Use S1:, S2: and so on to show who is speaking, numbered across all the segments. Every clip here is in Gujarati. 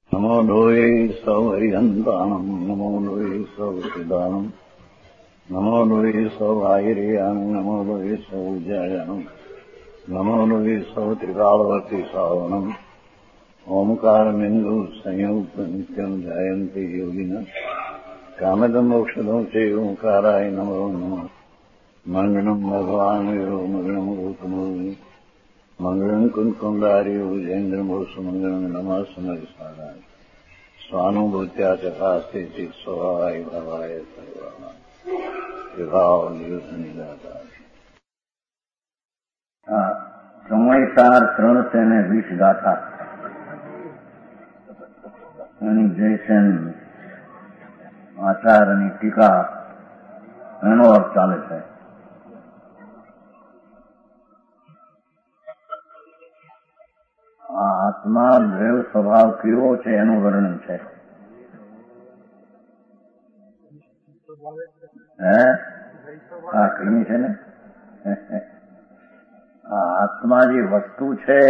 S1: નમો લોહે સૌ હરિહંતાણમ નમો લોહે સૌ સિદ્ધાણમ નમો લોહે સૌ આયર્યાણ નમો લોહે સૌ જયાણમ નમો લોહે સૌ ત્રિકાળવતી સાવણમ ઓમકારમિંદુ સંયુક્ત નિત્યમ જયંતિ યોગિના કામદમોક્ષદો છે ઓંકારાય નમો નમઃ મંગળમ ભગવાન વિરો મંગળમ ગૌતમો મંગળમ કુંકુંડાર્યો જૈન્દ્રમોષ મંગળમ નમઃ સમયસારાય સ્વાનુભૂત્યા ચકાસ્તે ચિત સ્વભાવાય ભાવાય સર્વાય વિભાવ નિયુદ્ધ નિરાકાર.
S2: સમયસાર 320 ગાથા એની જયસેન આચાર્યની ટીકા એનો અર્થ ચાલે છે. આ આત્મા દ્રવ સ્વભાવ કેવો છે એનું વર્ણન છે. કહ્યું છે ને આ આત્મા જે વસ્તુ છે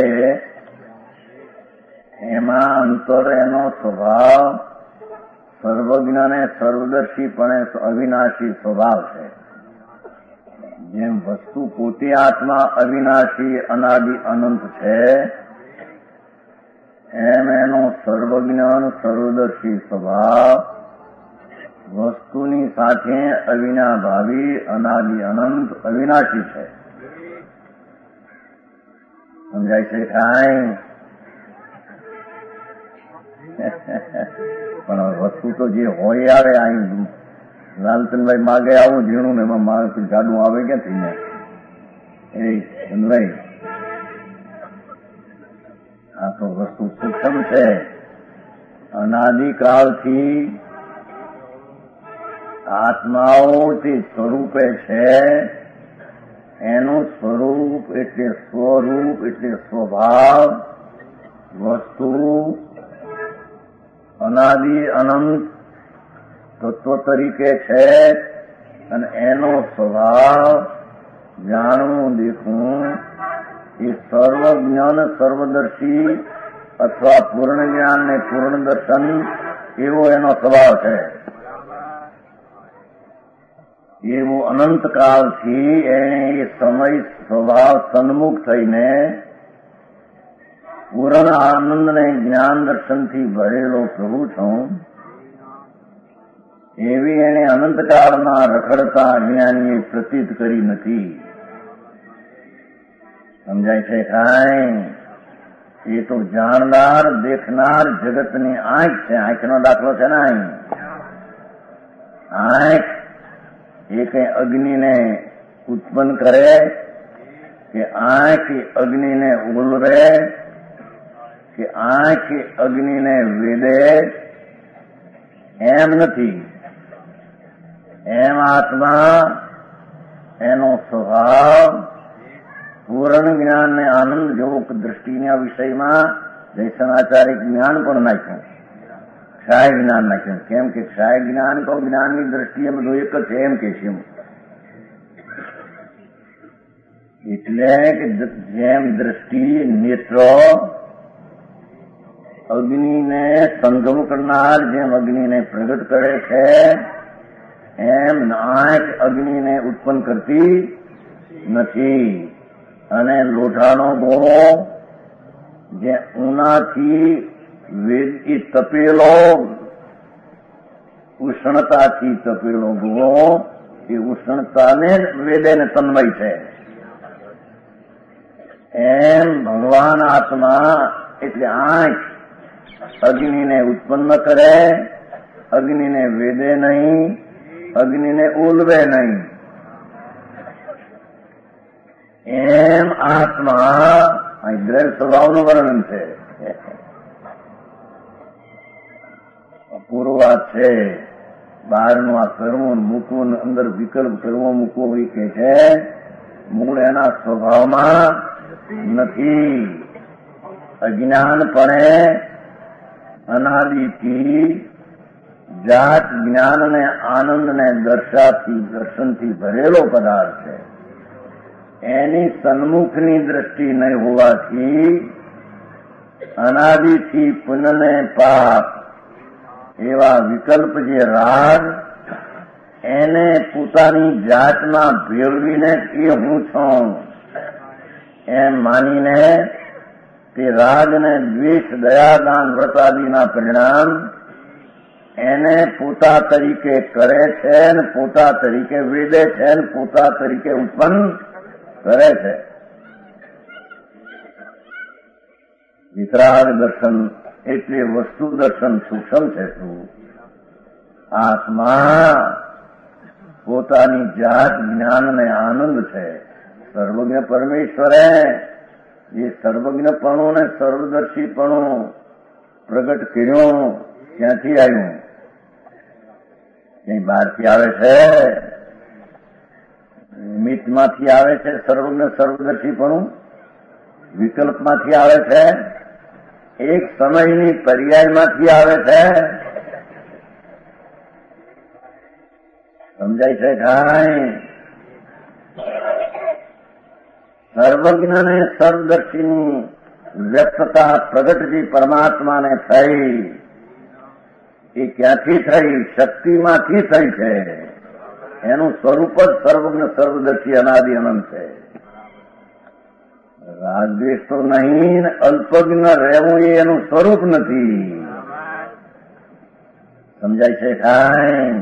S2: એમાં અંતર એનો સ્વભાવ સર્વજ્ઞ અને સર્વદર્શીપણે અવિનાશી સ્વભાવ છે. જેમ વસ્તુ પોતે આત્મા અવિનાશી અનાદિ અનંત છે એમ એનો સર્વજ્ઞાન સર્વદર્શી સ્વભાવ વસ્તુની સાથે અવિનાભાવી અનાદિ અનંત અવિનાશી છે. સમજાય છે કાંઈ? પણ વસ્તુ તો જે હોય આવે અહીં લાલચંદભાઈ માગે આવું ઝીણું ને એમાં મારે જાડું આવે ક્યાંથી ને એ ચંદભાઈ આ તો વસ્તુ સૂક્ષ્મ છે. અનાદિકાળથી આત્માઓ તે સ્વરૂપે છે એનું સ્વરૂપ એટલે સ્વરૂપ એટલે સ્વભાવ વસ્તુ અનાદિ અનંત તત્વ તરીકે છે અને એનો સ્વભાવ જાણવું દેખવું એ સર્વજ્ઞાન સર્વદર્શી અથવા પૂર્ણ જ્ઞાન ને પૂર્ણ દર્શન એવો એનો સ્વભાવ છે. એવું અનંતકાળથી એને એ સમય સ્વભાવ સન્મુખ થઈને પૂર્ણ આનંદ ને જ્ઞાન દર્શનથી ભરેલો પ્રભુ છું એવી એને અનંતકાળના રખડતા અજ્ઞાનીએ પ્રતીત કરી નથી. સમજાય છે કાંઈ? એ તો જાણનાર દેખનાર જગતની આંખ છે. આંખનો દાખલો છે ને અહીં આંખ એ કઈ અગ્નિને ઉત્પન્ન કરે કે આંખ અગ્નિને ઉલરે કે આંખ અગ્નિને વેદે એમ નથી. એમ આત્મા એનો સ્વભાવ પૂર્ણ જ્ઞાન ને આનંદ જોગ દ્રષ્ટિના વિષયમાં જયસનાચાર્ય જ્ઞાન પણ નાખ્યું, ક્ષાય જ્ઞાન નાખ્યું. કેમ કે ક્ષાય જ્ઞાન તો જ્ઞાનની દ્રષ્ટિએ બધું એક જ છે એમ કે છે. એટલે કે જેમ દ્રષ્ટિ નેત્રો અગ્નિને સંગમ કરનાર જેમ અગ્નિને પ્રગટ કરે છે એમ આંખ અગ્નિને ઉત્પન્ન કરતી નથી. અને લોઢાનો ગોળો જે ઉનાથી તપેલો ઉષ્ણતાથી તપેલો ગોળો એ ઉષ્ણતાને વેદે ને તન્મય છે. એમ ભગવાન આત્મા એટલે આંખ અગ્નિને ઉત્પન્ન કરે, અગ્નિને વેદે નહીં, અગ્નિને ઉલવે નહીં. એમ આત્મા દ્રવ્ય સ્વભાવનું વર્ણન છે. પૂર્વાત છે. બહારનું આ કરવું મૂકવું અંદર વિકલ્પ કરવો મૂકવો એ કે છે મૂળ એના સ્વભાવમાં નથી. અજ્ઞાનપણે અનાદિથી જાત જ્ઞાન ને આનંદ ને દર્શનથી ભરેલો પદાર્થ છે. એની સન્મુખની દ્રષ્ટિ નહીં હોવાથી અનાદિથી પુનઃને પાપ એવા વિકલ્પ જે રાગ એને પોતાની જાતમાં ભેળવીને કે હું છું એમ માનીને તે રાગને દ્વેષ દયાદાન વ્રતાદિના પરિણામ એને પોતા તરીકે કરે છે અને પોતા તરીકે વેદે છે અને પોતા તરીકે ઉત્પન્ન કરે છે. વિતરાગ દર્શન એટલે વસ્તુ દર્શન સૂક્ષ્મ છે. શું આત્મા પોતાની જાત જ્ઞાન અને આનંદ છે. સર્વજ્ઞ પરમેશ્વરે એ સર્વજ્ઞપણું ને સર્વદર્શીપણું પ્રગટ કર્યું. ક્યાંથી આવ્યું? કઈ બહારથી આવે છે? નિમિત્તમાંથી આવે છે સર્વજ્ઞ સર્વદર્શીપણું? વિકલ્પમાંથી આવે છે? એક સમયની પર્યાયમાંથી આવે છે? સમજાય છે કાંઈ? સર્વજ્ઞ ને સર્વદર્શીની વ્યક્તતા પ્રગટજી પરમાત્માને થઈ એ ક્યાંથી થઈ? શક્તિમાંથી થઈ છે. એનું સ્વરૂપ જ સર્વજ્ઞ સર્વદર્શી અનાદિ અનંત છે. રાગદ્વેષ તો નહીં, અલ્પજ્ઞ રહેવું એ એનું સ્વરૂપ નથી. સમજાય છે કાંઈ?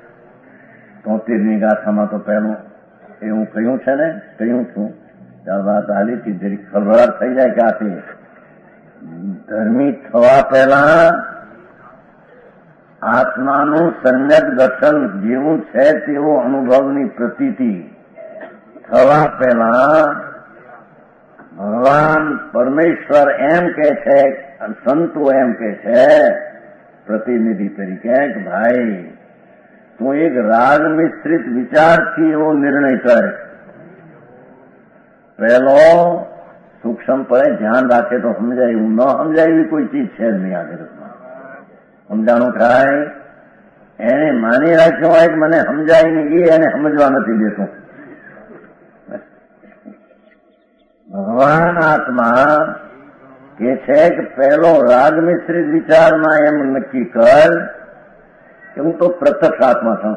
S2: 73મી ગાથામાં તો પહેલું એવું કહ્યું છે ને, કહ્યું છું ચાલ વાત હાલીથી જરી ખળભળાટ થઈ જાય કે આથી ધર્મી થવા પહેલા આત્માનું સમ્યક દર્શન જેવું છે તેવો અનુભવની પ્રતીતિ થવા પહેલા ભગવાન પરમેશ્વર એમ કે છે, સંતો એમ કે છે પ્રતિનિધિ તરીકે કે ભાઈ તું એક રાગ મિશ્રિત વિચારથી એવો નિર્ણય કર. પહેલો સૂક્ષ્મપણે ધ્યાન રાખે તો સમજાય, એવું ન સમજાય એવી કોઈ ચીજ છે જ નહીં આ જગતમાં. સમજાણું થાય એને માની રાખ્યો હોય કે મને સમજાય નહીં, એ એને સમજવા નથી દેતું. ભગવાન આત્મા કે છે કે પહેલો રાગ મિશ્રિત વિચારમાં એમ નક્કી કર કે હું તો પ્રત્યક્ષ આત્મા છું.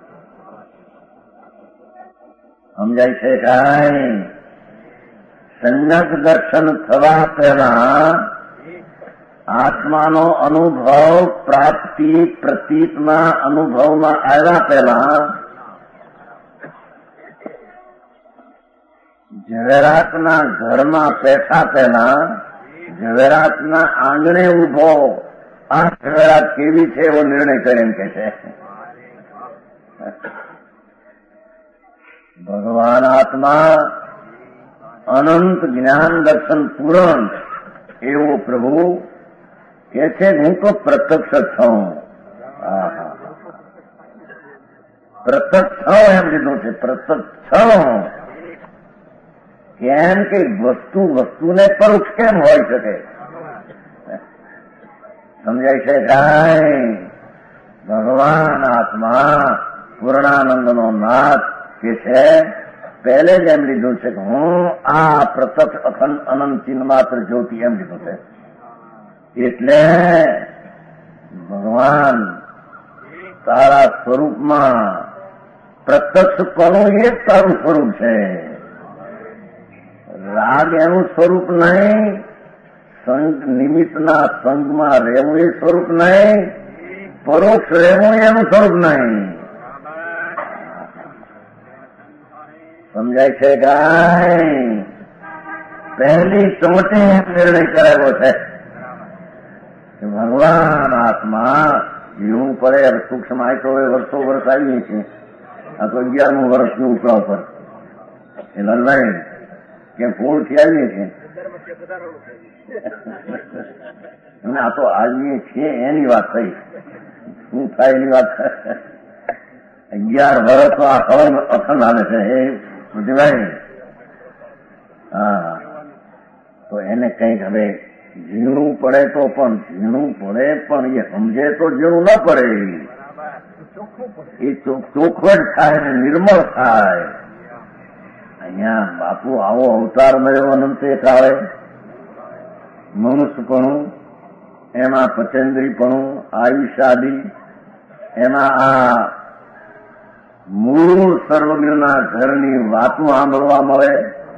S2: સમજાય છે કાંઈ? સંજ્ઞક દર્શન થવા પહેલા આત્માનો અનુભવ પ્રાપ્તિ પ્રતીતમાં અનુભવમાં આવ્યા પહેલા ઝવેરાતના ઘરમાં બેઠા પહેલા ઝવેરાતના આંગણે ઉભો આ ઝવેરાત કેવી છે એવો નિર્ણય કરીને કે છે. ભગવાન આત્મા અનંત જ્ઞાન દર્શન પૂરણ એવો પ્રભુ કે છે હું તો પ્રત્યક્ષ છું. પ્રત્યક્ષ છું એમ લીધું છે. પ્રત્યક્ષ છું કેમ કે વસ્તુને પરોક્ષ કેમ હોય શકે? સમજાય છે કાંઈ? ભગવાન આત્મા પૂર્ણાનંદનો નાથ કે છે પહેલે જ એમ લીધું છે કે હું આ પ્રત્યક્ષ અખંડ અનંત ચિહ્ન માત્ર જ્યોતિ એમ લીધું છે. એટલે ભગવાન તારા સ્વરૂપમાં પ્રત્યક્ષપણું એ જ તારું સ્વરૂપ છે. રાગ એનું સ્વરૂપ નહીં, સંગ નિમિત્તના સંગમાં રહેવું એ સ્વરૂપ નહીં, પરોક્ષ રહેવું એનું સ્વરૂપ નહીં. સમજાય છે કાંઈ? પહેલી ચોટે નિર્ણય કરાયો છે કે ભગવાન આત્મા જીવવું પડે. હવે સૂક્ષ્મ આય તો વર્ષો વર્ષ આવીએ છીએ. આ તો 11મું વર્ષનું ઉપરા પર એ લલવાઈ કે ફૂલથી આવીએ છીએ અને આ તો આવીએ છીએ એની વાત થઈ. શું થાય એની વાત? 11 વર્ષ તો આ ખબર અખંડ આવે છે એ બુદ્ધિભાઈ. હા, તો એને કંઈક હવે ઝીણું પડે તો પણ ઝીણું પડે, પણ એ સમજે તો ઝીણું ન પડે. એ ચોખવટ થાય ને નિર્મળ થાય. અહીંયા બાપુ આવો અવતાર મળ્યો અનંત એક આવે મનુષ્યપણું, એમાં પચેન્દ્રીપણું, આયુષ્યાદી, એમાં આ મૂળ સર્વજ્ઞના ઘરની વાતો સાંભળવા મળે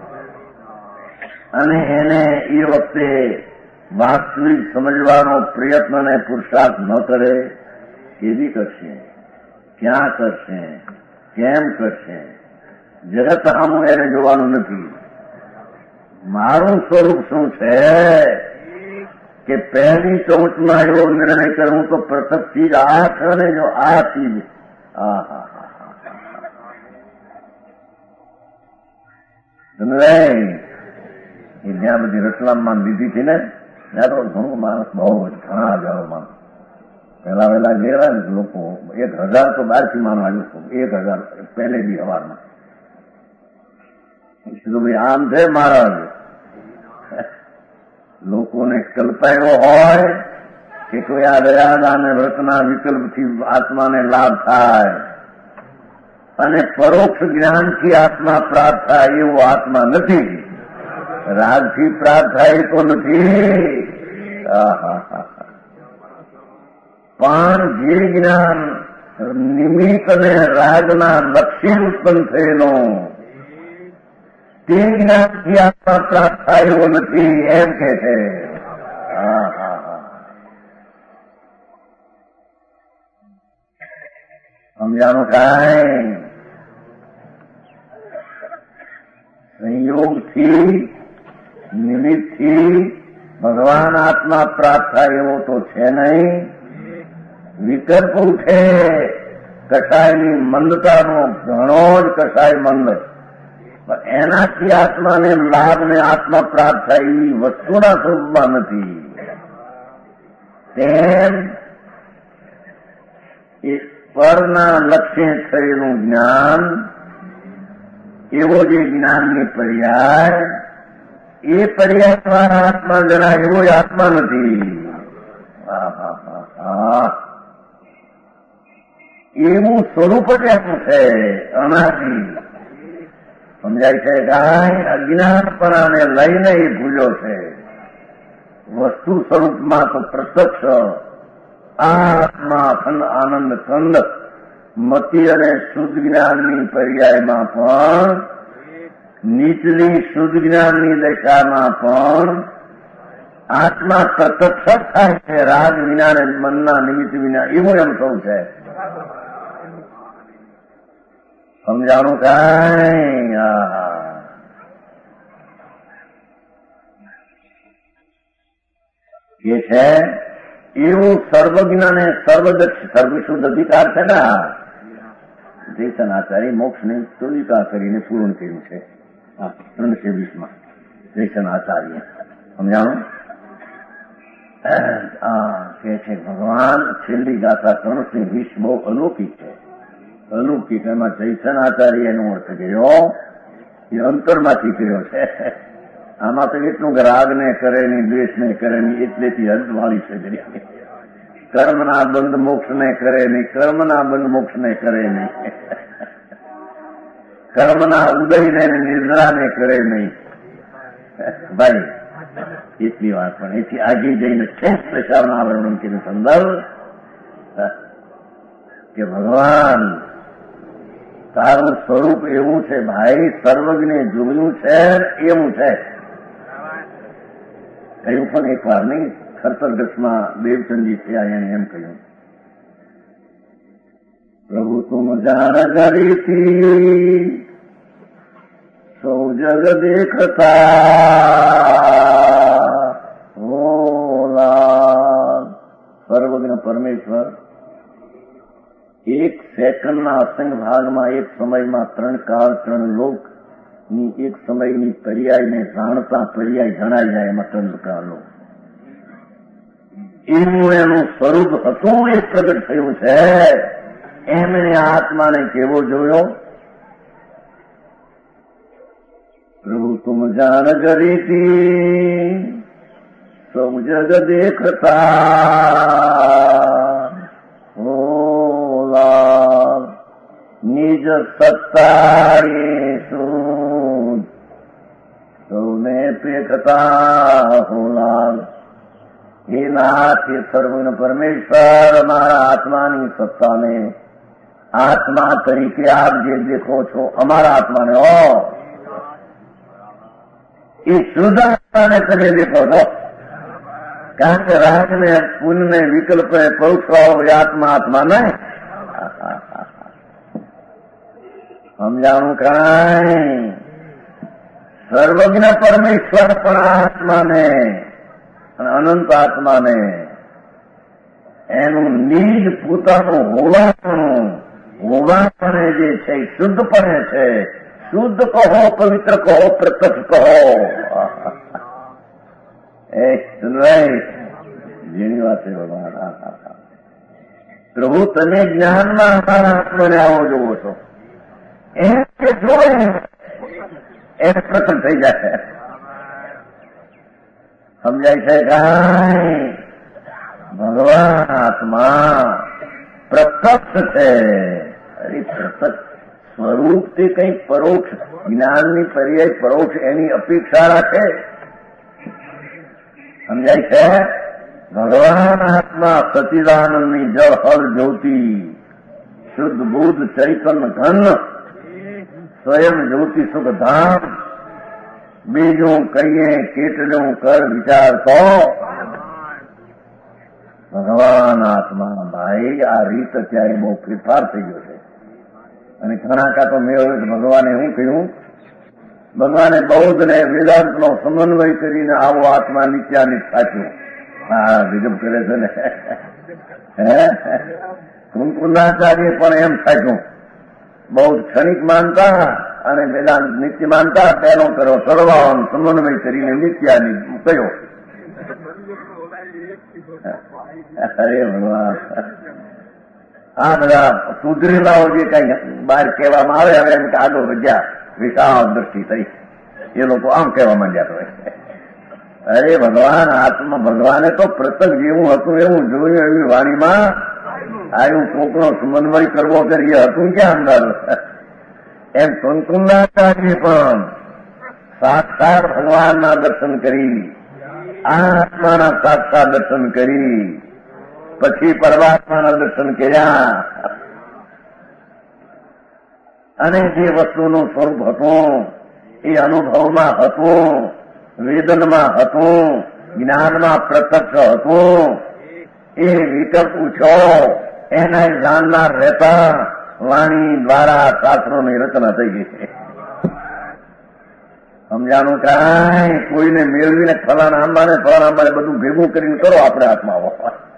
S2: અને એને એ વખતે વાસ્તવિક સમજવાનો પ્રયત્ન અને પુરુષાર્થ ન કરે, કેવી કરશે, ક્યાં કરશે, કેમ કરશે? જગત સામું એને જોવાનું નથી. મારું સ્વરૂપ શું છે કે પહેલી ચૌંચમાં એવો નિર્ણય કરું તો પ્રથમ ચીજ આ છે ને જો આ ચીજ એ જ્યાં બધી રતલામમાં લીધી હતી ને ત્યાં તો ઘણું માણસ બહુ ઘણા હજારો માણસ પહેલા વહેલા ગયેલા ને લોકો 1000 તો બહારથી માનો આવ્યું 1000 પહેલે બી હવારમાં. ભાઈ આમ છે મહારાજ, લોકોને કલ્પાયો હોય કે કોઈ આ દયાદા અને વ્રતના વિકલ્પથી આત્માને લાભ થાય અને પરોક્ષ જ્ઞાનથી આત્મા પ્રાપ્ત થાય એવો આત્મા નથી. રાગથી પ્રાપ્ત થાય તો નથી. પણ જે જ્ઞાન નિમિત્ત અને રાગના લક્ષ્ય ઉત્પન્ન થયેલો તે જ્ઞાનથી આત્મા પ્રાપ્ત થાય એવો નથી એમ કે છે. સમજાણું કાંઈ? સંયોગથી નિમિત્તથી ભગવાન આત્મા પ્રાપ્ત થાય એવો તો છે નહીં. વિકલ્પ ઉઠે કસાયની મંદતાનો ઘણો જ કસાય મંદ, પણ એનાથી આત્માને લાભ ને આત્મા પ્રાપ્ત થાય એવી વસ્તુના સ્વરૂપમાં નથી. તેમ એ પરના લક્ષ્ય થયેલું જ્ઞાન એવો જે જ્ઞાનની પર્યાય, એ પર્યાય દ્વારા આત્મા જણાય એવો જ આત્મા નથી. એવું સ્વરૂપ જ એનું છે અનાદિ. સમજાય છે કાંઈ? અજ્ઞાનપણાને લઈને એ ભૂલ્યો છે. વસ્તુ સ્વરૂપમાં તો પ્રત્યક્ષ આત્મા અખંડ આનંદ કંદ મતિ અને શુદ્ધ જ્ઞાનની પર્યાયમાં પણ, નીચલી શુદ્ધ જ્ઞાનની દશામાં પણ આત્મા પ્રત્યક્ષ થાય છે. રાગ વિના ને મનના નિમિત્ત વિના એવું એમ સૌ છે. સમજાણું કાંઈ? એ છે એવું સર્વજ્ઞ અને સર્વદક્ષ સર્વશુદ્ધ અધિકાર છે ને. જયસન આચાર્ય મોક્ષની તુલિકા કરીને પૂર્ણ કર્યું છે 320માં. જયસન આચાર્ય સમજાણું? કે છે ભગવાન છેલ્લી ગાથા 320 બહુ અલૌકિક છે. અલૌકિક એમાં જયસન આચાર્ય એનો અર્થ કર્યો એ અંતરમાંથી કર્યો છે. આમાં તો એટલું કે રાગને કરે નહીં, દ્વેષને કરે નહીં, એટલેથી હદવાળી છે. કર્મના બંધ મોક્ષને કરે નહીં, કર્મના બંધ મોક્ષને કરે નહીં, કર્મના ઉદયને નિદ્રાને કરે નહીં. ભાઈ એટલી વાત. પણ એથી આગળ જઈને શ્રેષ્ઠ પ્રચારના વર્ણન કર્યું સંદર્ભ કે ભગવાન તારું સ્વરૂપ એવું છે ભાઈ, સર્વજ્ઞે જોયું છે એવું છે. કહ્યું પણ એક વાર નહીં, ખરતરગસમાં દેવચંદજી થયા એને એમ કહ્યું, પ્રભુ તુમ જાણ કરીથી સૌ જગ દેખતા હોલા. સર્વજ્ઞ પરમેશ્વર એક સેકન્ડના અસંગ ભાગમાં એક સમયમાં 3 કાળ 3 લોક ની એક સમયની પર્યાયને જાણતા પર્યાય જણાઈ જાય એમાં 3 કાળ લોક. એવું એનું સ્વરૂપ હતું એ પ્રગટ થયું છે. એમણે આત્માને કેવો જોયો? પ્રભુ તુમ જાણ કરીથી સૌ જગ દેખતા હોલા. નિજ સત્તાએ સૌને પેખતા હોલા. હે નાથ, હે સર્વનો પરમેશ્વર, અમારા આત્માની સત્તાને આત્મા તરીકે આપ જે દેખો છો અમારા આત્માને એ શુદ્ધ આત્માને તમે દેખો છો. કારણ કે રાગને પુણ્યને વિકલ્પને પરોક્ષવાળો એ આત્મા નહીં. સમજાણું કાંઈ સર્વજ્ઞ પરમેશ્વર પણ આત્માને અને અનંત આત્માને એનું નિજ પોતાનું હોવાપણે જે છે એ શુદ્ધપણે છે. શુદ્ધ કહો, પવિત્ર કહો, પ્રત્યક્ષ કહો. જેની વાત છે ભગવાન. પ્રભુ તમે જ્ઞાનમાં અમારા આત્માને આવો જોવો છો. એમ કે જોડે એને પ્રથમ થઈ જાય. સમજાય છે કાંઈ? ભગવાન આત્મા પ્રત્યક્ષ છે. અરે પ્રત્યક્ષ સ્વરૂપથી કંઈ પરોક્ષ જ્ઞાનની પર્યાય પરોક્ષ એની અપેક્ષા રાખે. સમજાય છે? ભગવાન આત્મા સચિદાનંદની જળ હર જ્યોતિ શુદ્ધ બુદ્ધ ચૈતન્ય ઘન સ્વયં જ્યોતિ સુખ ધામ. બીજું કહીએ કેટલું કર વિચાર તો ભગવાન આત્મા. ભાઈ આ રીત અત્યારે બહુ ફેરફાર થઈ ગયો છે. અને ઘણા કાતો મેળવ્યો તો ભગવાને શું કહ્યું? ભગવાને બૌદ્ધ ને વેદાંતનો સમન્વય કરીને આવો આત્મા નિત્યાનિત સાચ્યો. હા, ગજબ કરે છે ને. કુંકુંદાચાર્ય પણ એમ સાચ્યું. બૌદ્ધ ક્ષણિક માનતા અને વેદાંત નિત્ય માનતા. પહેલો કરો સર્વાન સમન્વય કરીને નિત્યાનિત કયો. અરે ભગવાન, આ બધા સુધરેલાઓ જે કઈ બહાર કહેવામાં આવે હવે એમ કે આગળ વધ્યા વિશાળ દ્રષ્ટિ થઈ એ લોકો આમ કહેવા માંડ્યા. તો અરે ભગવાન આત્મા ભગવાને તો પ્રત્યક્ષ જેવું હતું એવું જોયું એવી વાણીમાં આવ્યું. કોકનો સમન્વય કરવો કરીએ હતું ક્યાં અંદર. એમ કુંકુંદાચાર્ય પણ સાક્ષાત ભગવાનના દર્શન કરી, આ આત્માના સાક્ષાત દર્શન કરી, પછી પરમાત્માના દર્શન કર્યા. અને જે વસ્તુનું સ્વરૂપ હતું એ અનુભવમાં હતું, વેદનમાં હતું, જ્ઞાનમાં પ્રત્યક્ષ હતું. એ વિકલ્પ પૂછો એના જાણનાર રહેતા વાણી દ્વારા શાસ્ત્રોની રચના થઈ ગઈ છે. સમજાનું કાંઈ? કોઈને મેળવીને ફલાણા આંબાને બધું ભેગું કરીને કરો આપણે આત્માઓ.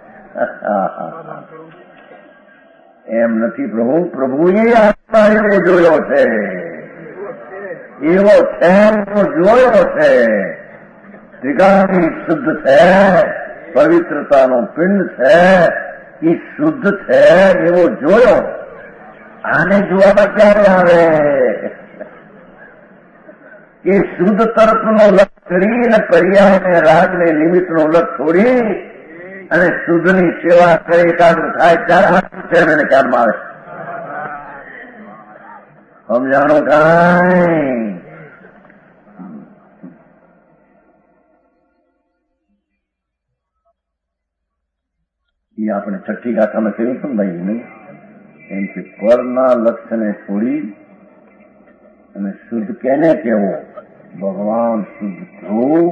S2: એમ નથી પ્રભુ. પ્રભુએ આત્મા એવો જોયો છે, એવો છે, જોયો છે. ત્રિકાળી શુદ્ધ છે, પવિત્રતાનો પિંડ છે, એ શુદ્ધ છે એવો જોયો. આને જોવામાં ક્યારે આવે કે શુદ્ધ તરફનો લક્ષ કરીને પર્યાયને રાગને નિમિત્તનો લક્ષ છોડી અને શુદ્ધની સેવા કરે એકાગ્ર થાય ત્યારે હાથું છે એને ખ્યાલમાં આવે. સમજાણો કાંઈ? એ આપણે છઠ્ઠી ગાથામાં કહ્યું હતું ભાઈ નહીં એમ કે પરના લક્ષ્યને છોડી અને શુદ્ધ કેને કહેવો? ભગવાન શુદ્ધ ધ્રુવ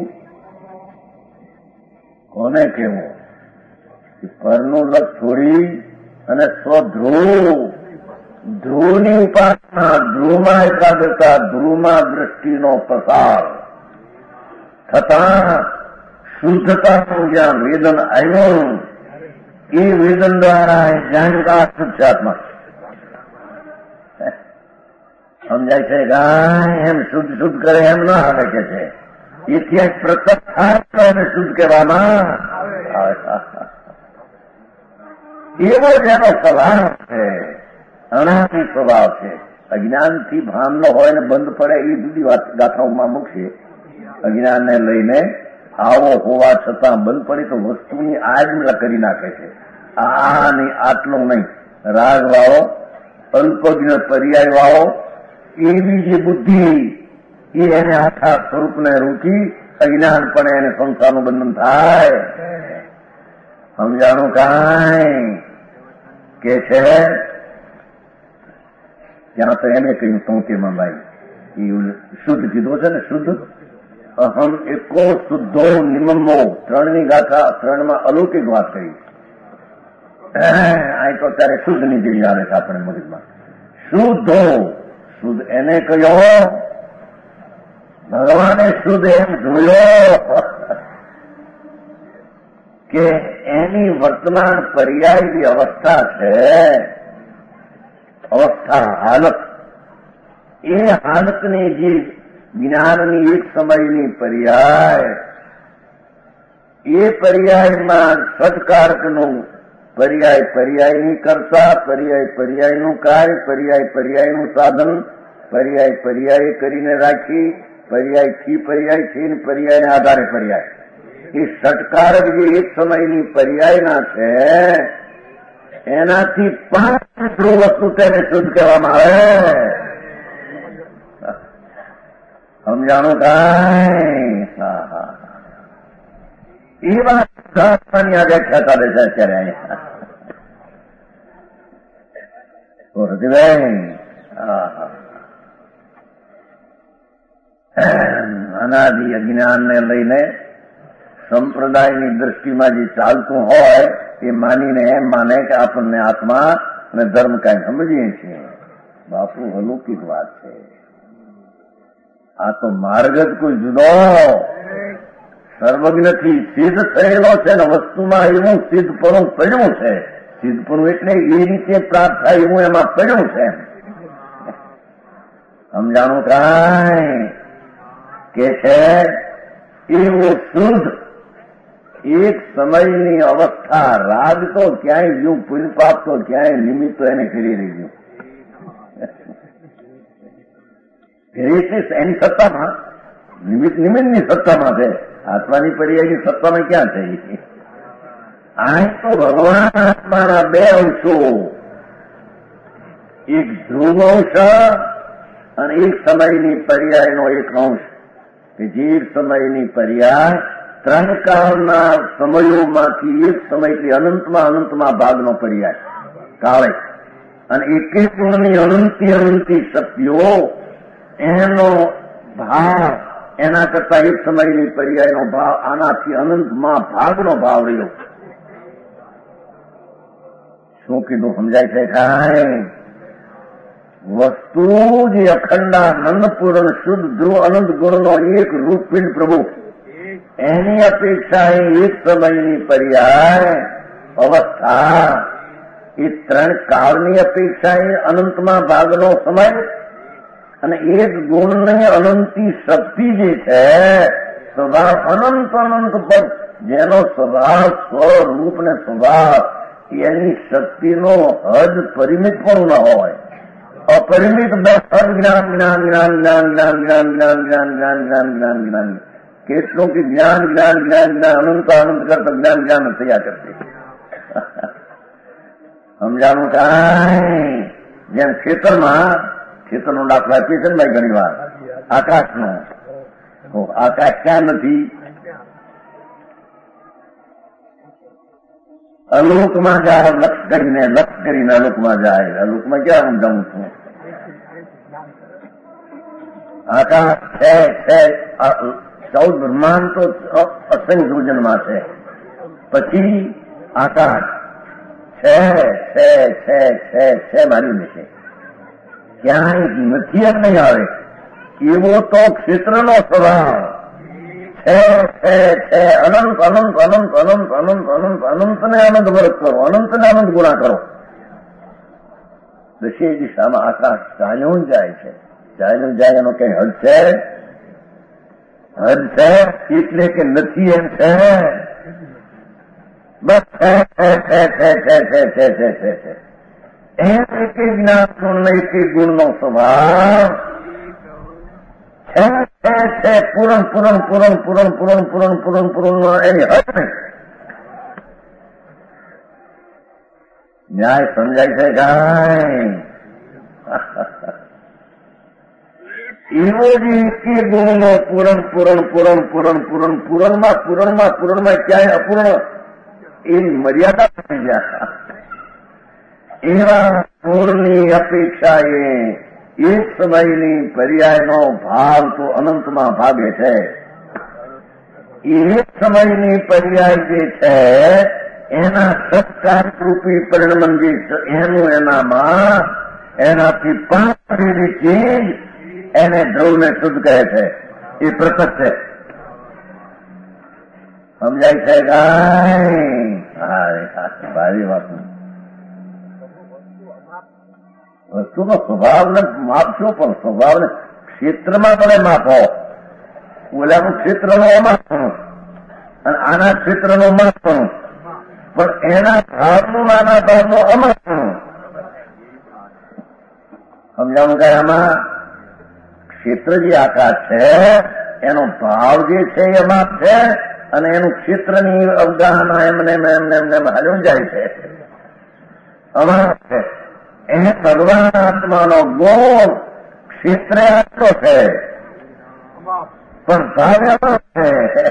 S2: કોને કહેવો? પરનું લક્ષ છોડી અને સ્વધ્રુવ ધ્રુવની ઉપાસના, ધ્રુવમાં એકાગ્રતા, ધ્રુવમાં દ્રષ્ટિનો પ્રસાર થતા શુદ્ધતાનું જ્યાં વેદન આવ્યું એ વેદન દ્વારા જાણતા શુદ્ધ આત્મા. સમજાય છે ગાય? એમ શુદ્ધ શુદ્ધ કરે એમ ના આવે કે છે. એથી પ્રત્યક્ષ થાય એને શુદ્ધ કહેવામાં એવો જ એનો સ્વભાવ છે, અનાદિ સ્વભાવ છે. અજ્ઞાનથી ભાનનો હોય ને બંધ પડે એ જુદી વાત ગાથાઓમાં મૂકશે. અજ્ઞાનને લઈને આવો હોવા છતાં બંધ પડે તો વસ્તુની આજ્ઞા કરી નાખે છે. આની આટલું નહીં, રાગ વાળો, અલ્પજ્ઞ પર્યાય વાળો, એવી જે બુદ્ધિ એ એને આખા સ્વરૂપને રોકી અજ્ઞાનપણે એને સંસારનું બંધન થાય. સમજાણું કાંઈ કે છે ત્યાં તો એને કહ્યું તોંતીમાં ભાઈ એ શુદ્ધ કીધો છે ને, શુદ્ધ અહમ એકો શુદ્ધો નિમમો, ત્રણની ગાથા, ત્રણમાં અલૌકિક વાત કરી. અહીં તો અત્યારે શુદ્ધ ની જેવી આવે છે આપણે મગજમાં. શુદ્ધો, શુદ્ધ એને કહ્યો, ભગવાને શુદ્ધ એમ જોયો કે એની વર્તમાન પર્યાયની અવસ્થા છે, અવસ્થા હાલત, એ હાલતની જે જ્ઞાનની એક સમયની પર્યાય, એ પર્યાયમાં સત્કારકનું પર્યાય પર્યાયની કરતા, પર્યાય પર્યાયનું કાર્ય, પર્યાય પર્યાયનું સાધન, પર્યાય પર્યાય કરીને રાખી, પર્યાય થી પર્યાય થી પર્યાયને આધારે પર્યાય, એ ષટકારક જે એક સમયની પર્યાયના છે એનાથી 5 ધ્રુવ વસ્તુ તેને શુદ્ધ કહેવામાં આવે. સમજાણું કાંઈ? હા હા, એ વાતની આ વ્યાખ્યા ચાલે છે અત્યારે અહીંયા. હા હા, અનાદિ અજ્ઞાનને લઈને સંપ્રદાયની દ્રષ્ટિમાં જે ચાલતું હોય એ માનીને એમ માને કે આપણને આત્મા અને ધર્મ કાંઈ સમજીએ છીએ. બાપુ અલૌકિક વાત છે. આ તો માર્ગ જ કોઈ જુદો સર્વજ્ઞથી સિદ્ધ થયેલો છે ને વસ્તુમાં એવું સિદ્ધપણું પડ્યું છે. સિદ્ધપણું એટલે એ રીતે પ્રાપ્ત થાય એવું એમાં પડ્યું છે. સમજાણું કાંઈ કે છે એવું શુદ્ધ એક સમયની અવસ્થા. રાગ તો ક્યાંય ગયું, પુલ પાપ તો ક્યાંય નિમિત્ત તો એને ફેરી રહી ગયું. એની સત્તામાં નિમિત્તની સત્તામાં છે, આત્માની પર્યાયની સત્તામાં ક્યાં થઈ? આ તો ભગવાન આત્માના 2 અંશો, એક ધ્રુવ અંશ અને એક સમયની પર્યાયનો એક અંશ, કે જે સમયની પર્યાય 3 કાળના સમયોમાંથી એક સમયથી અનંતમાં ભાગનો પર્યાય કાળે, અને એક ગુણની અનંતી શક્તિઓ એનો ભાવ, એના કરતા એક સમયની પર્યાયનો ભાવ આનાથી અનંતમાં ભાગનો ભાવ રહ્યો. શું કીધું સમજાય છે કાંઈ? વસ્તુ જે અખંડાનંદ પૂર્ણ શુદ્ધ ધ્રુવ અનંત ગુણનો એક રૂપ પિંડ પ્રભુ, એની અપેક્ષા એક સમયની પર્યાય અવસ્થા, એ 3 કાળની અપેક્ષા એ અનંતમાં ભાગનો સમય, અને એક ગુણની અનંતી શક્તિ જે છે, સ્વભાવ અનંત પદ, જેનો સ્વભાવ સ્વરૂપ ને સ્વભાવ, એની શક્તિનો હદ પરિમિત પણ ન હોય, અપરિમિત જ્ઞાન. કેટલું કે જ્ઞાન અનંત કરતા જ્ઞાન થયા કરતી. સમજાણું કાંઈ? જેમ ખેતરનો દાખલો આપીએ છે ને ભાઈ ઘણી વાર, આકાશનો. આકાશ ક્યાં નથી? અલોકમાં જાય, લક્ષ કરીને અલોકમાં જાય. અલોકમાં ક્યાં હું જાઉં છું? આકાશ છે, 14 બ્રહ્માંડ તો અસંખ્ય સૂજનમાં છે. પછી આકાશ છે મારી નીચે ક્યાંય નથી એમ નહીં આવે. એવો તો ક્ષેત્રનો સ્વભાવ છે. અનંતને અનંત વર્ગ કરો, અનંતને અનંત ગુણા કરો. દશે દિશામાં આકાશ ચાલ્યું જાય છે. ચાલ્યું જાય એનો કઈ હદ છે? હદ છે એટલે કે નથી એમ છે. બસ એમ એક જ્ઞાન ગુણ એક ગુણનો સ્વભાવ છે. પૂરણ એની હદ નહીં. ન્યાય સમજાય છે કાંઈ? એવો જ એક ગુણનો પૂરણ પૂરણમાં ક્યાંય અપૂર્ણ એ મર્યાદા થઈ ગયા. એવા પૂરની અપેક્ષાએ એક સમયની પર્યાયનો ભાવ તો અનંતમાં ભાગે છે. એક સમયની પર્યાય જે છે એના સત્કાર રૂપી પરિણમન જે એનું એનામાં એનાથી પાંચ પેઢી ચીજ એને ધ્રુવને શુદ્ધ કહે છે. એ પ્રકટ છે. સમજાય છે કાંઈ? ભારી વાત. વસ્તુનો સ્વભાવને માપશો, પણ સ્વભાવને ક્ષેત્રમાં તમે માપો. ઓલાનું ક્ષેત્રનો અમાપણું અને આના ક્ષેત્રનો માપણું, પણ એના ભાવનું આના ભાવનું અમાપણું. સમજાવું કે આમાં ક્ષેત્ર જે આકાશ છે એનો ભાવ જે છે એ માપ છે, અને એનું ક્ષેત્રની અવગાહના એમને હાલ્યું જાય છે. અમાપ છે. એને ભગવાન આત્માનો ગુણ ક્ષેત્રે આટલો છે, પણ ભાવ અમાપ છે.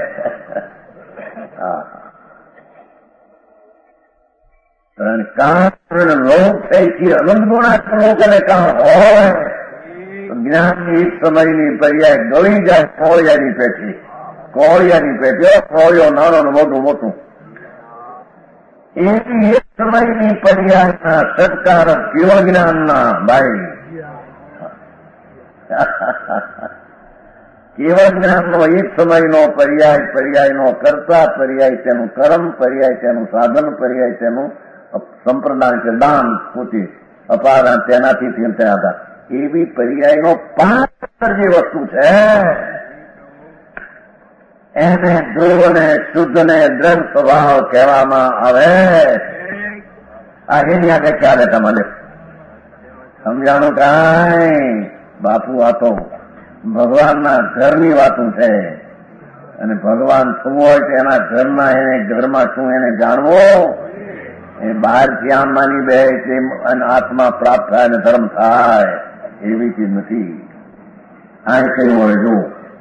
S2: કારણ લોક છે અનંત ગુણાત્મ લોક અને કાં હોય જ્ઞાનની એક સમયની પર્યાય ગળી જાય કોળિયાની પેટી. કોળિયાની પેટીઓ કોળિયો નાનો ને મોટું મોટું. એવી એક સમયની પર્યાયના સત્કાર કેવળ જ્ઞાનના ભાઈ. કેવળ જ્ઞાનનો એક સમયનો પર્યાયનો કરતા, પર્યાય તેનું કર્મ, પર્યાય તેનું સાધન, પર્યાય તેનું સંપ્રદાન છે દાન, પોતે અપાદાન, તેનાથી ત્યાં હતા. એવી પર્યાયનો પાંચ જે વસ્તુ છે એને ધ્રુવ ને શુદ્ધ ને દ્રઢ સ્વભાવ કહેવામાં આવે. આ એની આગળ ચાલે તમારે સમજાણું કાંઈ? બાપુ આ તો ભગવાનના ઘરની વાતું છે, અને ભગવાન શું હોય તો એના ઘરના એને ઘરમાં શું એને જાણવો. એ બહારથી આમ માની બે અને આત્મા પ્રાપ્ત થાય અને ધર્મ થાય એવી ચીજ નથી. આ કયું હોય જો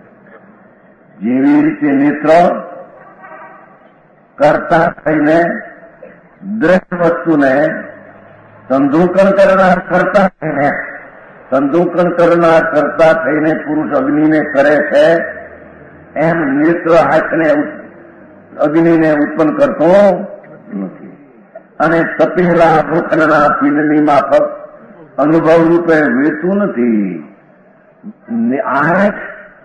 S2: જેવી રીતે નેત્ર કરતા થઈને દ્રઢ વસ્તુને સંધુકરણ કરનાર કરતા થઈને સંધુકરણ કરનાર કરતા થઈને પુરુષ અગ્નિને કરે છે, એમ નેત્ર હાથને અગ્નિને ઉત્પન્ન કરતો નથી. અને તપેલા ભૂખના પિંડની માફક અનુભવ રૂપે વેચતું નથી. આંખ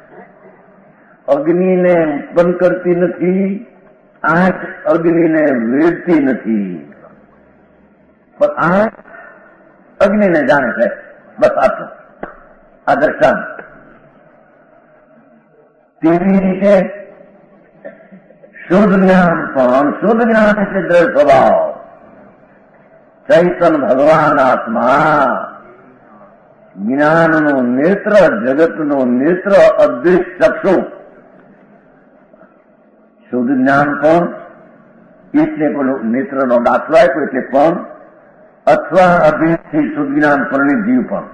S2: અગ્નિને ઉત્પન્ન કરતી નથી, આંખ અગ્નિને વેચતી નથી, પણ આંખ અગ્નિને જાણે છે. બસ આટલું આ દ્રષ્ટાંત. તેવી રીતે શુદ્ધ જ્ઞાન પણ શુદ્ધ જ્ઞાન એટલે દ્રઢ સ્વભાવ. ચૈતન ભગવાન આત્મા જ્ઞાનનું નેત્ર, જગતનું નેત્ર, અદૃશ્ય ચક્ષુ. શુદ્ધ જ્ઞાન પણ એટલે પેલું નેત્રનો દાખલો આપ્યો એટલે પણ, અથવા અભેદથી શુદ્ધ જ્ઞાન પરણી જીવ પણ.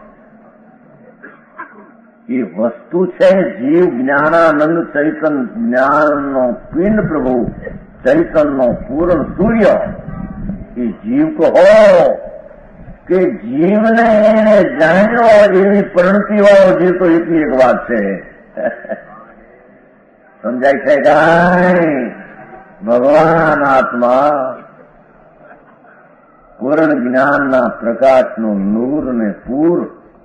S2: એ વસ્તુ છે જીવ જ્ઞાનાનંદ ચૈતન જ્ઞાનનો પિંડ પ્રભુ ચૈતનનો પૂર્ણ સૂર્ય. એ જીવ કહો કે જીવને એને જાણ્યો એવી પરિણતિ વાળો જીવ તો એટલી એક વાત છે. સમજાય છે કાંઈ? ભગવાન આત્મા પૂર્ણ જ્ઞાનના પ્રકાશનું નૂર ને પૂરું